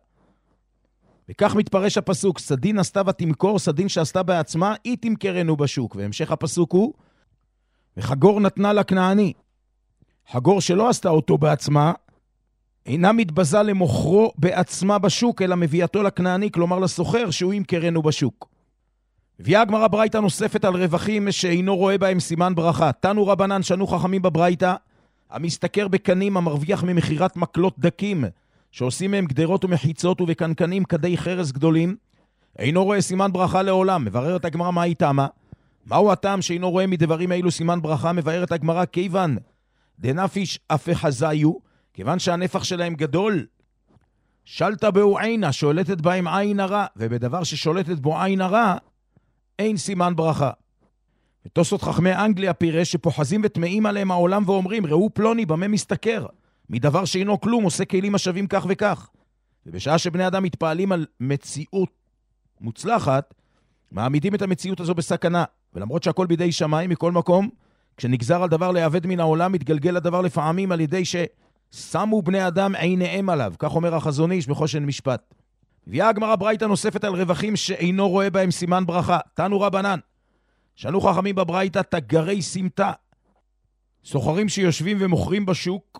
וכך מתפרש הפסוק, סדין עשתה ותמכור, סדין שעשתה בעצמה היא תמכרנו בשוק. והמשך הפסוק הוא וחגור נתנה לה כנעני. חגור שלא עשתה אותו בעצמה אינה מתבזה למוכרו בעצמה בשוק, אלא מביאתו לכנעני, כלומר לסוחר שהוא ימכרנו בשוק. הביאה הגמרא ברייתא נוספת על רווחים שאינו רואה בהם סימן ברכה. תנו רבנן שנו חכמים בברייתא, המסתכר בקנים המרוויח ממחירת מקלות דקים שעושים מהם גדרות ומחיצות ובקנקנים כדי חרס גדולים, אינו רואה סימן ברכה לעולם. מבררת הגמרא מה איתמה? מהו הטעם שאינו רואה מדברים אילו סימן ברכה? מבארת הגמרא כיוון דנפיש אפה חזיו, כיוון שהנפח שלהם גדול, שלטה בו עינה, שולטת בהם עין הרע, ובדבר ששולטת בו עין הרע אין סימן ברכה. ותוספות חכמי אנגליה פירש שפוחזים וטמאים עליהם העולם ואומרים, ראו פלוני במה מסתכר, מדבר שאינו כלום עושה כלים השווים כך וכך. ובשעה שבני אדם מתפעלים על מציאות מוצלחת, מעמידים את המציאות הזו בסכנה. ולמרות שהכל בידי שמיים, מכל מקום, כשנגזר על דבר לעבד מן העולם, מתגלגל הדבר לפעמים על ידי שמו בני אדם עיניהם עליו, כך אומר החזון איש בחושן משפט. הביאה הגמרא ברייתא נוספת על רווחים שאינו רואה בהם סימן ברכה. תנו רבנן, שנו חכמים בברייתא תגרי סמטה, סוחרים שיושבים ומוכרים בשוק,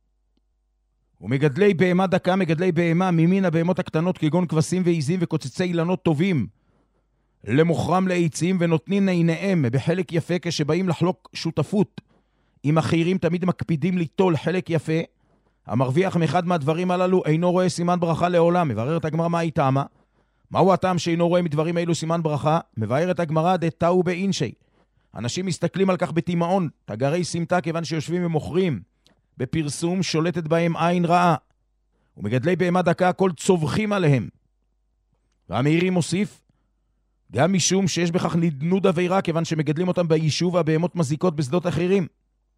ומגדלי בהמה דקה, מגדלי בהמה ממין הבהמות הקטנות כגון כבשים ועיזים וקוצצי אילנות טובים, למוכרם לעצים, ונותנים עיניהם בחלק יפה. כשבאים לחלוק שותפות עם אחרים תמיד מקפידים ליטול חלק יפה. המרוויח מאחד מהדברים הללו אינו רואה סימן ברכה לעולם. מבררת הגמרא מה היא טעמה? מהו הטעם שאינו רואה מדברים אלו סימן ברכה? מבארת הגמרא דתאו באינשי, אנשים מסתכלים על כך בתימאון, תגרי סמטה, כיוון שיושבים ומוכרים בפרסום, שולטת בהם עין רעה. ומגדלי בהמה דקה כל צווחים עליהם. והמאירי מוסיף, גם משום שיש בכך נדנוד עבירה, כיוון שמגדלים אותם ביישוב והבהמות מזיקות בשדות אחרים.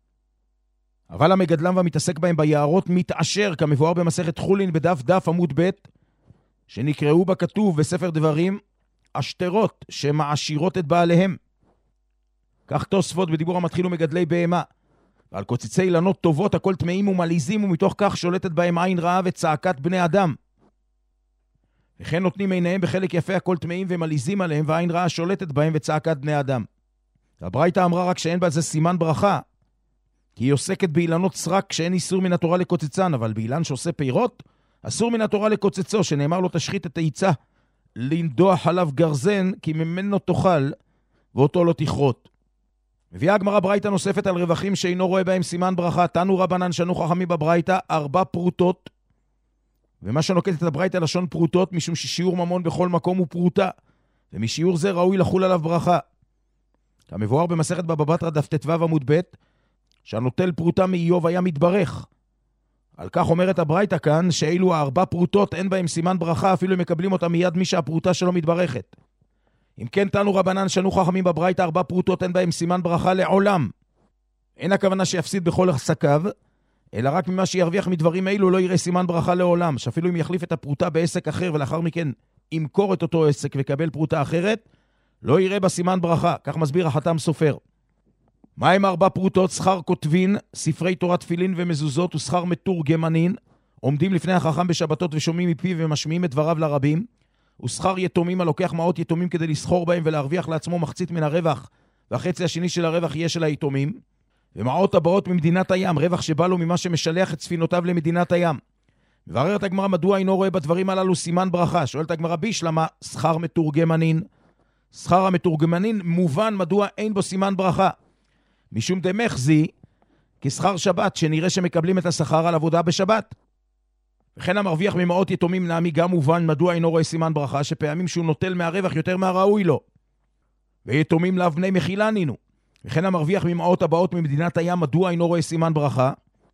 אבל המגדלם והמתעסק בהם ביערות מתעשר, כמבואר במסכת חולין בדף דף עמוד ב', שנקראו בה כתוב בספר דברים, אשתרות שמעשירות את בעליהם. כך תוספות בדיבור המתחיל ומגדלי בהמה. ועל קוצצי אילנות טובות הכל טמאים ומליזים, ומתוך כך שולטת בהם עין רעה וצעקת בני אדם. וכן נותנים עיניהם בחלק יפה הכל טמאים ומליזים עליהם, ועין רעה שולטת בהם וצעקת בני אדם. הברייתא אמרה רק שאין בה זה סימן ברכה, כי היא עוסקת באילנות סרק שאין איסור מן התורה לקוצצן, אבל באילן שעושה פירות, אסור מן התורה לקוצצו, שנאמר לו תשחית את העיצה, לנדוח עליו גרזן, כי ממנו תאכל, ואותו לא תכרות. מביאה הגמרא ברייתא נוספת על רווחים שאינו רואה בהם סימן ברכה. תנו רבנן, שנו חכמים בברייתא ארבע פרוטות, ומה שנוקט את הברייתא לשון פרוטות, משום ששיעור ממון בכל מקום הוא פרוטה, ומשיעור זה ראוי לחול עליו ברכה. כמבואר במסכת בבא בתרא דף ט"ו עמוד ב', שהנוטל פרוטה מאיוב היה מתברך. על כך אומרת הברייתא כאן, שאילו הארבע פרוטות אין בהם סימן ברכה, אפילו הם מקבלים אותה מיד מי שהפרוטה שלו מתברכת. אם כן, תנו רבנן, שנו חכמים בברייתא ארבע פרוטות אין בהם סימן ברכה לעולם. אין הכוונה שיפסיד בכל עסקיו, אלא רק ממה שירוויח מדברים אלו לא יראה סימן ברכה לעולם, שאפילו אם יחליף את הפרוטה בעסק אחר ולאחר מכן ימכור את אותו עסק וקבל פרוטה אחרת, לא יראה בה סימן ברכה. כך מסביר החתם סופר. מה הם ארבע פרוטות? שכר כותבין, ספרי תורה תפילין ומזוזות, ושכר מתורגמנין, עומדים לפני החכם בשבתות ושומעים מפיו ומשמיעים את דבריו לרבים, ושכר יתומים הלוקח מעות יתומים כדי לסחור בהם ולהרוויח לעצמו מחצית מן הרווח, והחצי השני של הרווח יהיה של היתומים, ומעות הבאות ממדינת הים, רווח שבא לו ממה שמשלח את ספינותיו למדינת הים. מבררת הגמרא מדוע אינו רואה בדברים הללו סימן ברכה. שואלת הגמרא בישלמה, שכר מתורגמנין. שכר המתורגמנין מובן מדוע אין בו סימן ברכה. משום דמחזי, כשכר שבת, שנראה שמקבלים את השכר על עבודה בשבת. וכן המרוויח ממאות יתומים נעמי גם מובן מדוע אינו רואה סימן ברכה, שפעמים שהוא נוטל מהרווח יותר מהראוי לו. ויתומים לאו בני מחילה נינו. וכן המרוויח ממאות הבאות ממדינת הים מדוע אינו רואה סימן ברכה.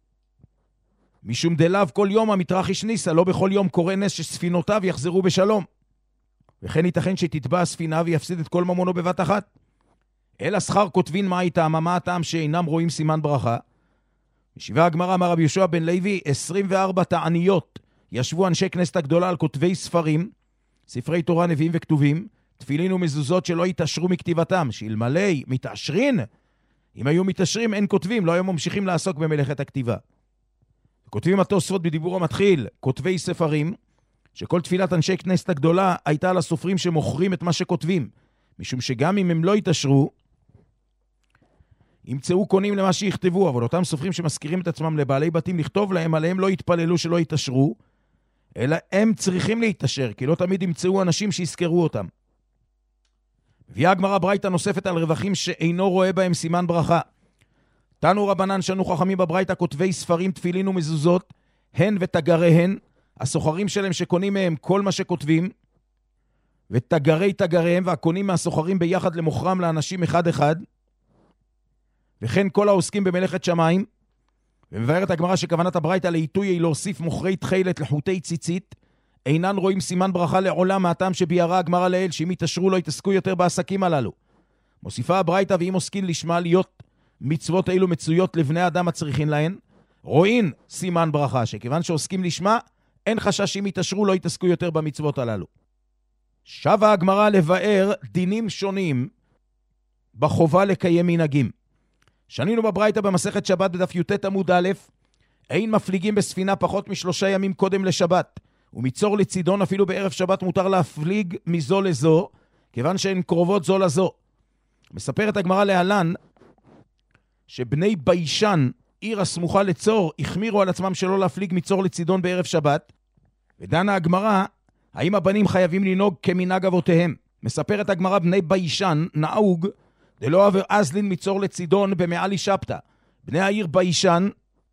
משום דלאו כל יום המתרחיש ניסה, לא בכל יום קורה נס שספינותיו יחזרו בשלום. וכן ייתכן שתתבע הספינה ויפסיד את כל ממונו בבת אחת. אלא שכר כותבין מה איתם, מה הטעם שאינם רואים סימן ברכה. ישיבה הגמרא אמר רבי יהושע בן לוי, עשרים וארבע תעניות ישבו אנשי כנסת הגדולה על כותבי ספרים, ספרי תורה, נביאים וכתובים, תפילין ומזוזות שלא יתעשרו מכתיבתם, שאלמלא מתעשרין, אם היו מתעשרים אין כותבים, לא היו ממשיכים לעסוק במלאכת הכתיבה. כותבים התוספות בדיבור המתחיל, כותבי ספרים, שכל תפילת אנשי כנסת הגדולה הייתה על הסופרים שמוכרים את מה שכותבים, משום שגם אם הם לא יתעשרו, ימצאו קונים למה שיכתבו, אבל אותם סופרים שמזכירים את עצמם לבעלי בתים לכתוב להם, עליהם לא יתפללו שלא יתעשרו, אלא הם צריכים להתעשר, כי לא תמיד ימצאו אנשים שיזכרו אותם. הביאה הגמרא ברייתא נוספת על רווחים שאינו רואה בהם סימן ברכה. תנו רבנן, שנו חכמים בברייתא כותבי ספרים, תפילין ומזוזות, הן ותגריהן, הסוחרים שלהם שקונים מהם כל מה שכותבים, ותגרי תגריהם, והקונים מהסוחרים ביחד למוכרם לאנשים אחד אחד, וכן כל העוסקים במלאכת שמיים. ומבארת הגמרא שכוונת הברייתא לעיתוי היא להוסיף מוכרי תחילת לחוטי ציצית, אינן רואים סימן ברכה לעולם, מהטעם שביארה הגמרא לאל, שאם יתעשרו לא יתעסקו יותר בעסקים הללו. מוסיפה הברייתא, ואם עוסקים לשמה להיות מצוות אילו מצויות לבני אדם הצריכים להן, רואים סימן ברכה, שכיוון שעוסקים לשמה, אין חשש שאם יתעשרו לא יתעסקו יותר במצוות הללו. שבה הגמרא לבאר דינים שונים בחובה לקיים מנהגים. שנינו בברייתא במסכת שבת בדף י"ט עמוד א', אין מפליגים בספינה פחות משלושה ימים קודם לשבת, ומצור לצידון אפילו בערב שבת מותר להפליג מזו לזו, כיוון שהן קרובות זו לזו. מספרת הגמרא להלן, שבני ביישן, עיר הסמוכה לצור, החמירו על עצמם שלא להפליג מצור לצידון בערב שבת, ודנה הגמרא, האם הבנים חייבים לנהוג כמנהג אבותיהם. מספרת הגמרא, בני ביישן נהוג, דלא עבר אזלין מצור לצידון במעלי שבתא. בני העיר ביישן,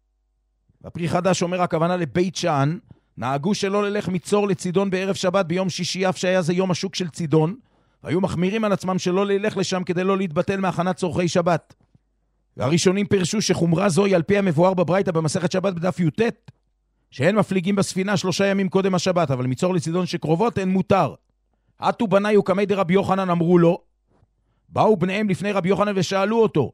בפרי חדש אומר הכוונה לבית שען, נהגו שלא ללך מצור לצידון בערב שבת ביום שישי, אף שהיה זה יום השוק של צידון, והיו מחמירים על עצמם שלא ללך לשם כדי לא להתבטל מהכנת צורכי שבת. והראשונים פרשו שחומרה זוהי על פי המבואר בברייתא במסכת שבת בדף י"ט, שאין מפליגים בספינה שלושה ימים קודם השבת, אבל מצור לצידון שקרובות אין מותר. עטו בני וקמי דרבי יוחנן אמרו לו, באו בניהם לפני רבי יוחנן ושאלו אותו,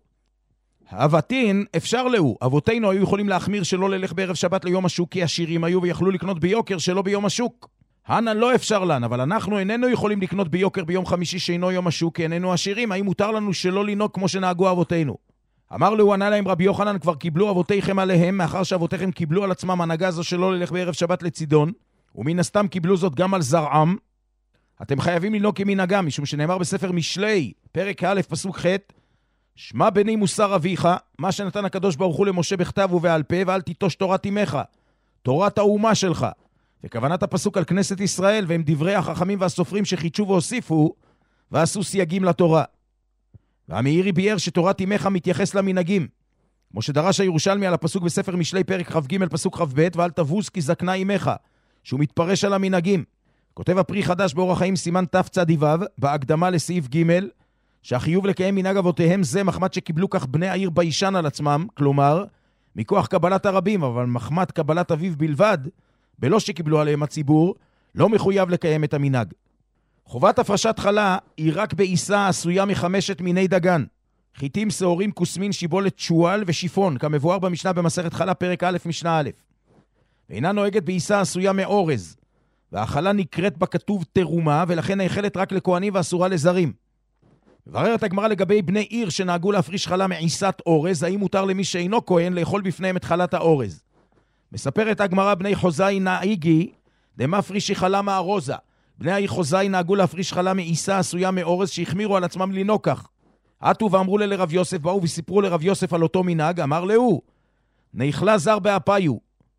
אבתין אפשר לו, אבותינו היו יכולים להחמיר שלא ללך בערב שבת ליום השוק, כי עשירים היו ויכלו לקנות ביוקר שלא ביום השוק. הנן לא אפשר לן, אבל אנחנו איננו יכולים לקנות ביוקר ביום חמישי שאינו יום השוק, כי איננו עשירים, האם מותר לנו שלא לנהוג כמו שנהגו אבותינו? אמר לו, ענה להם רבי יוחנן, כבר קיבלו אבותיכם עליהם, מאחר שאבותיכם קיבלו על עצמם הנהגה זו שלא ללך בערב שבת לצידון, ומן הסתם קיבלו זאת גם על זרעם. אתם חייבים לנהוג כמנהגם, משום שנאמר בספר משלי, פרק א' פסוק ח', שמע בני מוסר אביך, מה שנתן הקדוש ברוך הוא למשה בכתב ובעל פה, ואל תיטוש תורת אמך, תורת האומה שלך. וכוונת הפסוק על כנסת ישראל, והם דברי החכמים והסופרים שחידשו והוסיפו, ועשו סייגים לתורה. והמאירי ביאר שתורת אמך מתייחס למנהגים, כמו שדרש הירושלמי על הפסוק בספר משלי פרק כ"ג פסוק כ"ב, ואל תבוז כי זקנה אמך, שהוא מתפרש על המנהגים. כותב הפרי חדש באורח חיים סימן תצ"ו, בהקדמה לסעיף ג', שהחיוב לקיים מנהג אבותיהם זה מחמת שקיבלו כך בני העיר ביישן על עצמם, כלומר, מכוח קבלת הרבים, אבל מחמת קבלת אביו בלבד, בלא שקיבלו עליהם הציבור, לא מחויב לקיים את המנהג. חובת הפרשת חלה היא רק בעיסה עשויה מחמשת מיני דגן, חיטים, שעורים, כוסמין, שיבולת, שואל ושיפון, כמבואר במשנה במסכת חלה פרק א' משנה א'. ואינה נוהגת בעיסה עשויה מאורז, והחלה נקראת בכתוב תרומה, ולכן נאכלת רק לכהנים ואסורה לזרים. מבררת הגמרא לגבי בני עיר שנהגו להפריש חלה מעיסת אורז, האם מותר למי שאינו כהן לאכול בפניהם את חלת האורז. מספרת הגמרא, בני חוזאי נהיגי דמפרישי חלה מארוזה. בני העיר חוזאי נהגו להפריש חלה מעיסה עשויה מאורז, שהחמירו על עצמם לנהוג כך. עטו ואמרו לרב יוסף, באו וסיפרו לרב יוסף על אותו מנהג, אמר לו, נאכלה זר באפיו.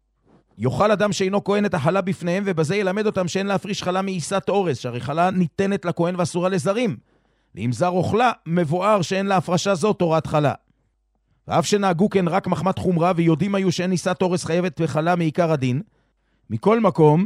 יאכל אדם שאינו כהן את החלה בפניהם, ובזה ילמד אותם שאין להפריש חלה מעיסת אורז, שהרי חלה ניתנת לכהן ואסורה לזרים. ואם זר אוכלה, מבואר שאין להפרשה זו תורת חלה. ואף שנהגו כן רק מחמת חומרה, ויודעים היו שאין עיסת אורז חייבת בחלה מעיקר הדין, מכל מקום,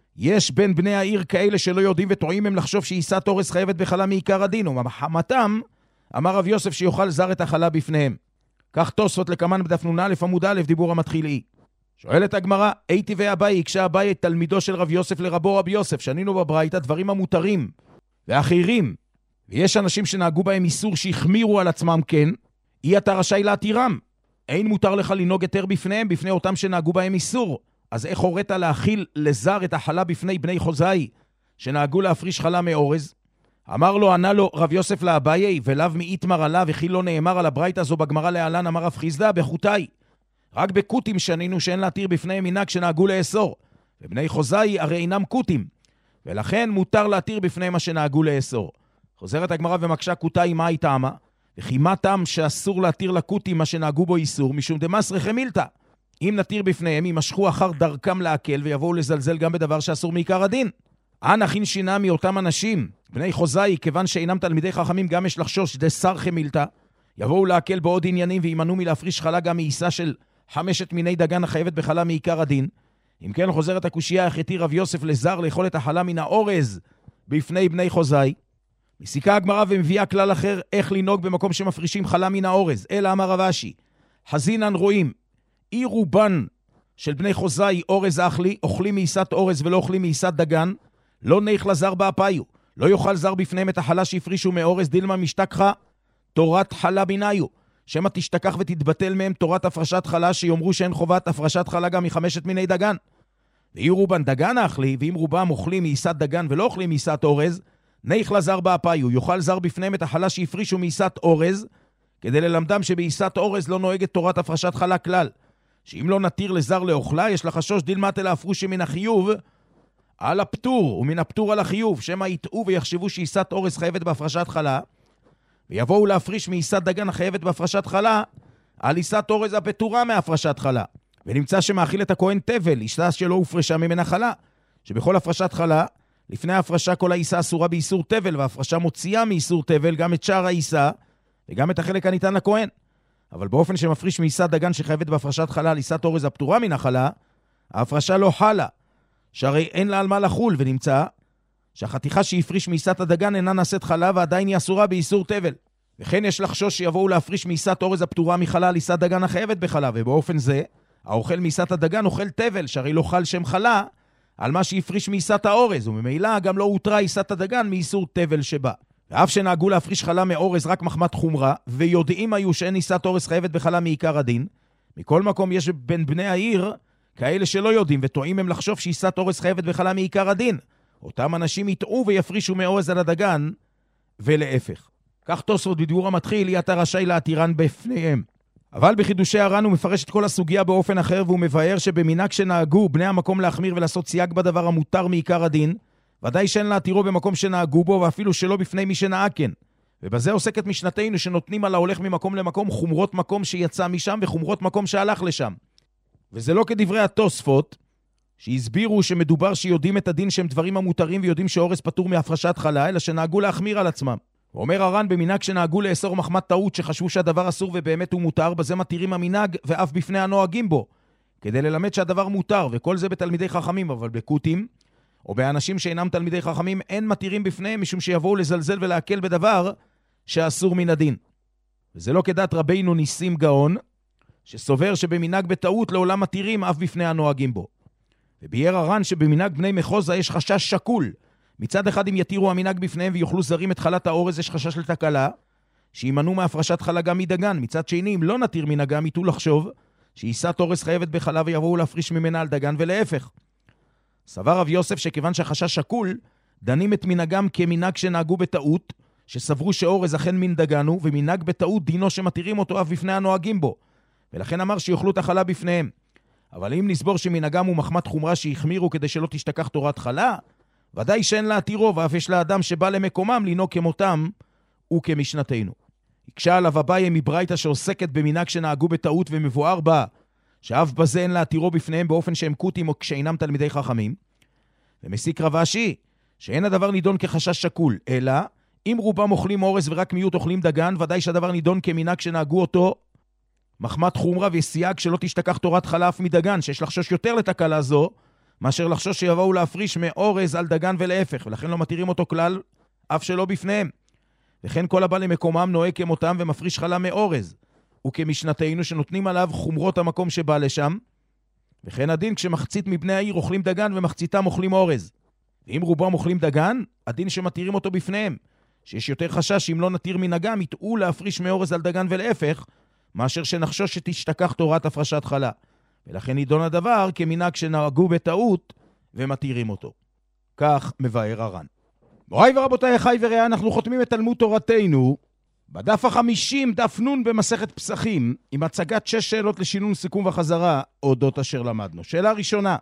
יש בין בני העיר כאלה שלא יודעים וטועים הם לחשוב שעיסת אורז חייבת בחלה מעיקר הדין, ומחמתם, אמר רב יוסף שיוכל זר את החלה בפניהם. כך תוספות לקמן בדף נ"א עמוד א' דיבור המתחילי. שואלת הגמרא, הייתי ואביי, הקשה אביי את תלמידו של רב יוסף לרבו רב יוסף, שנינו בברייתא דברים המותרים ואחרים, ויש אנשים שנהגו בהם איסור שהחמירו על עצמם, כן, אי אתה רשאי להתירם. אין מותר לך לנהוג יותר בפניהם, בפני אותם שנהגו בהם איסור. אז איך הורית להכיל לזר את החלה בפני בני חוזאי, שנהגו להפריש חלה מאורז? אמר לו, ענה לו רב יוסף לאביי, ולאו מאיתמר עלה, וכי לא נאמר על הברייתא הזו בגמרא להלן, אמר רב חיסדא, בחוטאי. רק בקוטים שנינו שאין להתיר בפניהם מנהג שנהגו לאסור, ובני חוזאי הרי אינם קוטים, ולכן מותר להתיר בפניהם מה שנהגו לאסור. חוזרת הגמרא ומקשה קוטאי מה היא טעמה? וכי מה טעם שאסור להתיר לקוטים מה שנהגו בו איסור, משום דמס רחמילתא. אם נתיר בפניהם, ימשכו אחר דרכם להקל, ויבואו לזלזל גם בדבר שאסור מעיקר הדין. אנא חין שינה מאותם אנשים, בני חוזאי, כיוון שאינם תלמידי חכמים, גם יש לחשוש דסר חמילתא, יבואו להקל בעוד עניינים, וימנעו מלהפריש חלה גם מעיסה של חמשת מיני דגן החייבת בחלה מעיקר הדין. אם כן חוזרת הקושייה, איך התיר רב יוסף לזר לאכול את החלה מן האורז בפני בני חוזאי? מסיקה הגמרא ומביאה כלל אחר איך לנהוג במקום שמפרישים חלה מן האורז. אלא אמר רב אשי, חזינן רואים, אי רובן של בני חוזאי אורז אכלי, אוכלים מעיסת אורז ולא אוכלים מעיסת דגן, לא נאכל לזר באפיו, לא יאכל זר בפניהם את החלה שהפרישו מאורז, דילמה משתכחה, תורת חלה ביניו, שמה תשתכח ותתבטל מהם תורת הפרשת חלה, שיאמרו שאין חובת הפרשת חלה גם מחמשת מיני דגן. ואי רובן דגן אכלי, ואם רובם אוכלים מעיסת דגן ולא אוכלים מעיסת אורז, נאכל לזר באפיו, יאכל זר בפניהם את החלה שהפרישו מעיסת אורז, כדי ללמדם שבעיסת אורז לא נוהגת תורת הפרשת חלה כלל, שאם לא נתיר לזר לאוכלה, יש לחשוש דילמת אל ההפרוש מן החיוב על הפטור, ומן הפטור על החיוב, שמה יטעו ויחשבו שעיסת אורז חייבת בהפרשת חלה, ויבואו להפריש מעיסת דגן החייבת בהפרשת חלה, על עיסת אורז הפטורה מהפרשת חלה. ונמצא שמאכיל את הכהן תבל, עיסה שלא הופרשה ממנה חלה, שבכל הפרשת חלה, לפני ההפרשה כל העיסה אסורה באיסור תבל, וההפרשה מוציאה מאיסור תבל גם את שאר העיסה, וגם את החלק הניתן לכהן. אבל באופן שמפריש מעיסת דגן שחייבת בהפרשת חלה על עיסת אורז הפטורה מן החלה, ההפרשה לא חלה, שהרי אין לה על מה לחול, ונמצא שהחתיכה שהפריש מעיסת הדגן אינה נעשית חלה, ועדיין היא אסורה באיסור תבל. וכן יש לחשוש שיבואו להפריש מעיסת אורז הפטורה מחלה על עיסת דגן החייבת בחלה, ובאופן זה, האוכל מעיסת הדגן אוכל תבל, שהרי לא חל שם חלה, על מה שהפריש מעיסת האורז, וממילא גם לא הותרה עיסת הדגן מאיסור תבל שבה. ואף שנהגו להפריש חלה מאורז רק מחמת חומרה, ויודעים היו שאין עיסת אורז חייבת בחלה מעיקר הדין, מכל מקום יש בין בני העיר כאלה שלא יודעים, וטועים הם לחשוב שעיסת אורז חייבת בחלה מעיקר הדין. אותם אנשים יטעו ויפרישו מאורז על הדגן, ולהפך. כך תוספות בדיבור המתחיל, יהיה אתה רשאי להתירן בפניהם. אבל בחידושי הר"ן הוא מפרש את כל הסוגיה באופן אחר, והוא מבאר שבמנהג שנהגו בני המקום להחמיר ולעשות סייג בדבר המותר מעיקר הדין, ודאי שאין להתירו במקום שנהגו בו, ואפילו שלא בפני מי שנהג כן. ובזה עוסקת משנתנו שנותנים על ההולך ממקום למקום חומרות מקום שיצא משם וחומרות מקום שהלך לשם. וזה לא כדברי התוספות, שהסבירו שמדובר שיודעים את הדין שהם דברים המותרים ויודעים שאורז פטור מהפרשת חלה, אלא שנהגו להחמיר על עצמם. ואומר הר"ן במנהג שנהגו לאסור מחמת טעות שחשבו שהדבר אסור ובאמת הוא מותר, בזה מתירים המנהג ואף בפני הנוהגים בו, כדי ללמד שהדבר מותר, וכל זה בתלמידי חכמים, אבל בקוטים, או באנשים שאינם תלמידי חכמים, אין מתירים בפניהם משום שיבואו לזלזל ולהקל בדבר שאסור מן הדין. וזה לא כדת רבינו ניסים גאון, שסובר שבמנהג בטעות לעולם מתירים אף בפני הנוהגים בו. וביאר הר"ן שבמנהג בני מחוזה יש חשש שקול. מצד אחד אם יתירו המנהג בפניהם ויוכלו זרים את חלת האורז, יש חשש לתקלה, שימנעו מהפרשת חלה גם מדגן. מצד שני, אם לא נתיר מנהגם, יתו לחשוב שעיסת אורז חייבת בחלה ויבואו להפריש ממנה על דגן, ולהפך. סבר רב יוסף שכיוון שהחשש שקול, דנים את מנהגם כמנהג שנהגו בטעות, שסברו שאורז אכן מן דגן הוא, ומנהג בטעות דינו שמתירים אותו אף בפני הנוהגים בו. ולכן אמר שיוכלו את החלה בפניהם. אבל אם נסבור שמנהגם הוא מחמת חומרה שהחמירו כדי שלא תשתכח תורת חלה, ודאי שאין להתירו, ואף יש לאדם שבא למקומם לנהוג כמותם וכמשנתנו. הקשה עליו אביי מברייתא שעוסקת במנהג שנהגו בטעות ומבואר בה, שאף בזה אין להתירו בפניהם באופן שהם קוטים או כשאינם תלמידי חכמים. ומסיק רב אשי, שאין הדבר נידון כחשש שקול, אלא אם רובם אוכלים אורז ורק מיעוט אוכלים דגן, ודאי שהדבר נידון כמנהג שנהגו אותו מחמת חומרה וסייג שלא תשתכח תורת חלה אף מדגן, שיש לחשוש יותר לתקלה זו, מאשר לחשוש שיבואו להפריש מאורז על דגן ולהפך, ולכן לא מתירים אותו כלל, אף שלא בפניהם. וכן כל הבא למקומם נוהג כמותם ומפריש חלה מאורז, וכמשנתנו שנותנים עליו חומרות המקום שבא לשם, וכן הדין כשמחצית מבני העיר אוכלים דגן ומחציתם אוכלים אורז. ואם רובם אוכלים דגן, הדין שמתירים אותו בפניהם, שיש יותר חשש שאם לא נתיר מנהגם, יטעו להפריש מאורז על דגן ולהפך, מאשר שנחשוש שתשתכח תורת הפרשת חלה. ולכן נידון הדבר כמנהג שנהגו בטעות ומתירים אותו. כך מבאר הר"ן. מוריי ורבותיי, אחי ורעיי, אנחנו חותמים את תלמוד תורתנו בדף החמישים, דף נון במסכת פסחים, עם הצגת שש שאלות לשינון סיכום וחזרה אודות אשר למדנו. שאלה ראשונה,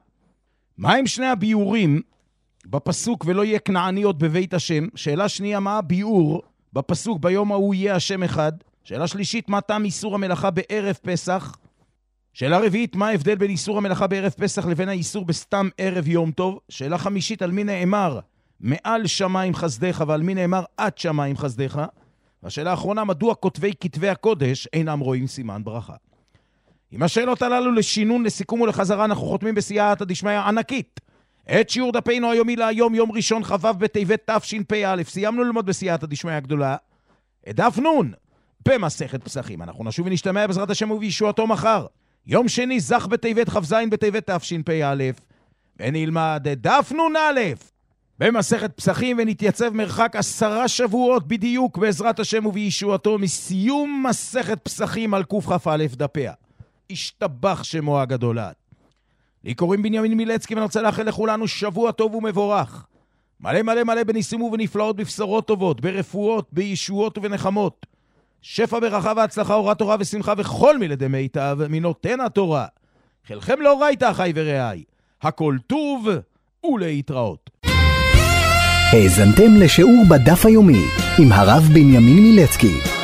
מה הם שני הביאורים בפסוק ולא יהיה כנעניות בבית השם? שאלה שנייה, מה הביאור בפסוק ביום ההוא יהיה השם אחד? שאלה שלישית, מה טעם איסור המלאכה בערב פסח? שאלה רביעית, מה ההבדל בין איסור המלאכה בערב פסח לבין האיסור בסתם ערב יום טוב? שאלה חמישית, על מי נאמר מעל שמיים חסדיך ועל מי נאמר עד שמיים חסדיך? והשאלה האחרונה, מדוע כותבי כתבי הקודש אינם רואים סימן ברכה? עם השאלות הללו לשינון, לסיכום ולחזרה, אנחנו חותמים בסייעתא דשמיא ענקית את שיעור דפינו היומי להיום, יום ראשון כ"ו בטבת תשפ"א. סיימנו ללמוד בסייעתא דשמיא הגדולה את דף נון במסכת פסחים. אנחנו נשוב ונשתמע בעזרת השם ובישועתו מחר, יום שני זך בטבת כ"ז בטבת תשפ"א, ונלמד את דף נון א' במסכת פסחים, ונתייצב מרחק עשרה שבועות בדיוק בעזרת השם ובישועתו מסיום מסכת פסחים על קכ"א דפיה. השתבח שמו הגדול. לי קוראים בנימין מילצקי, ואני רוצה לאחל לכולנו שבוע טוב ומבורך, מלא מלא מלא בניסים ובנפלאות, בבשורות טובות, ברפואות, בישועות ובנחמות, שפע ברכה והצלחה, אורת תורה ושמחה וכל מילדי מיטב מנותן התורה חלכם לא ראית, אחי ורעי. הכל טוב ולהתראות. האזנתם לשיעור בדף היומי עם הרב בנימין מילצקי.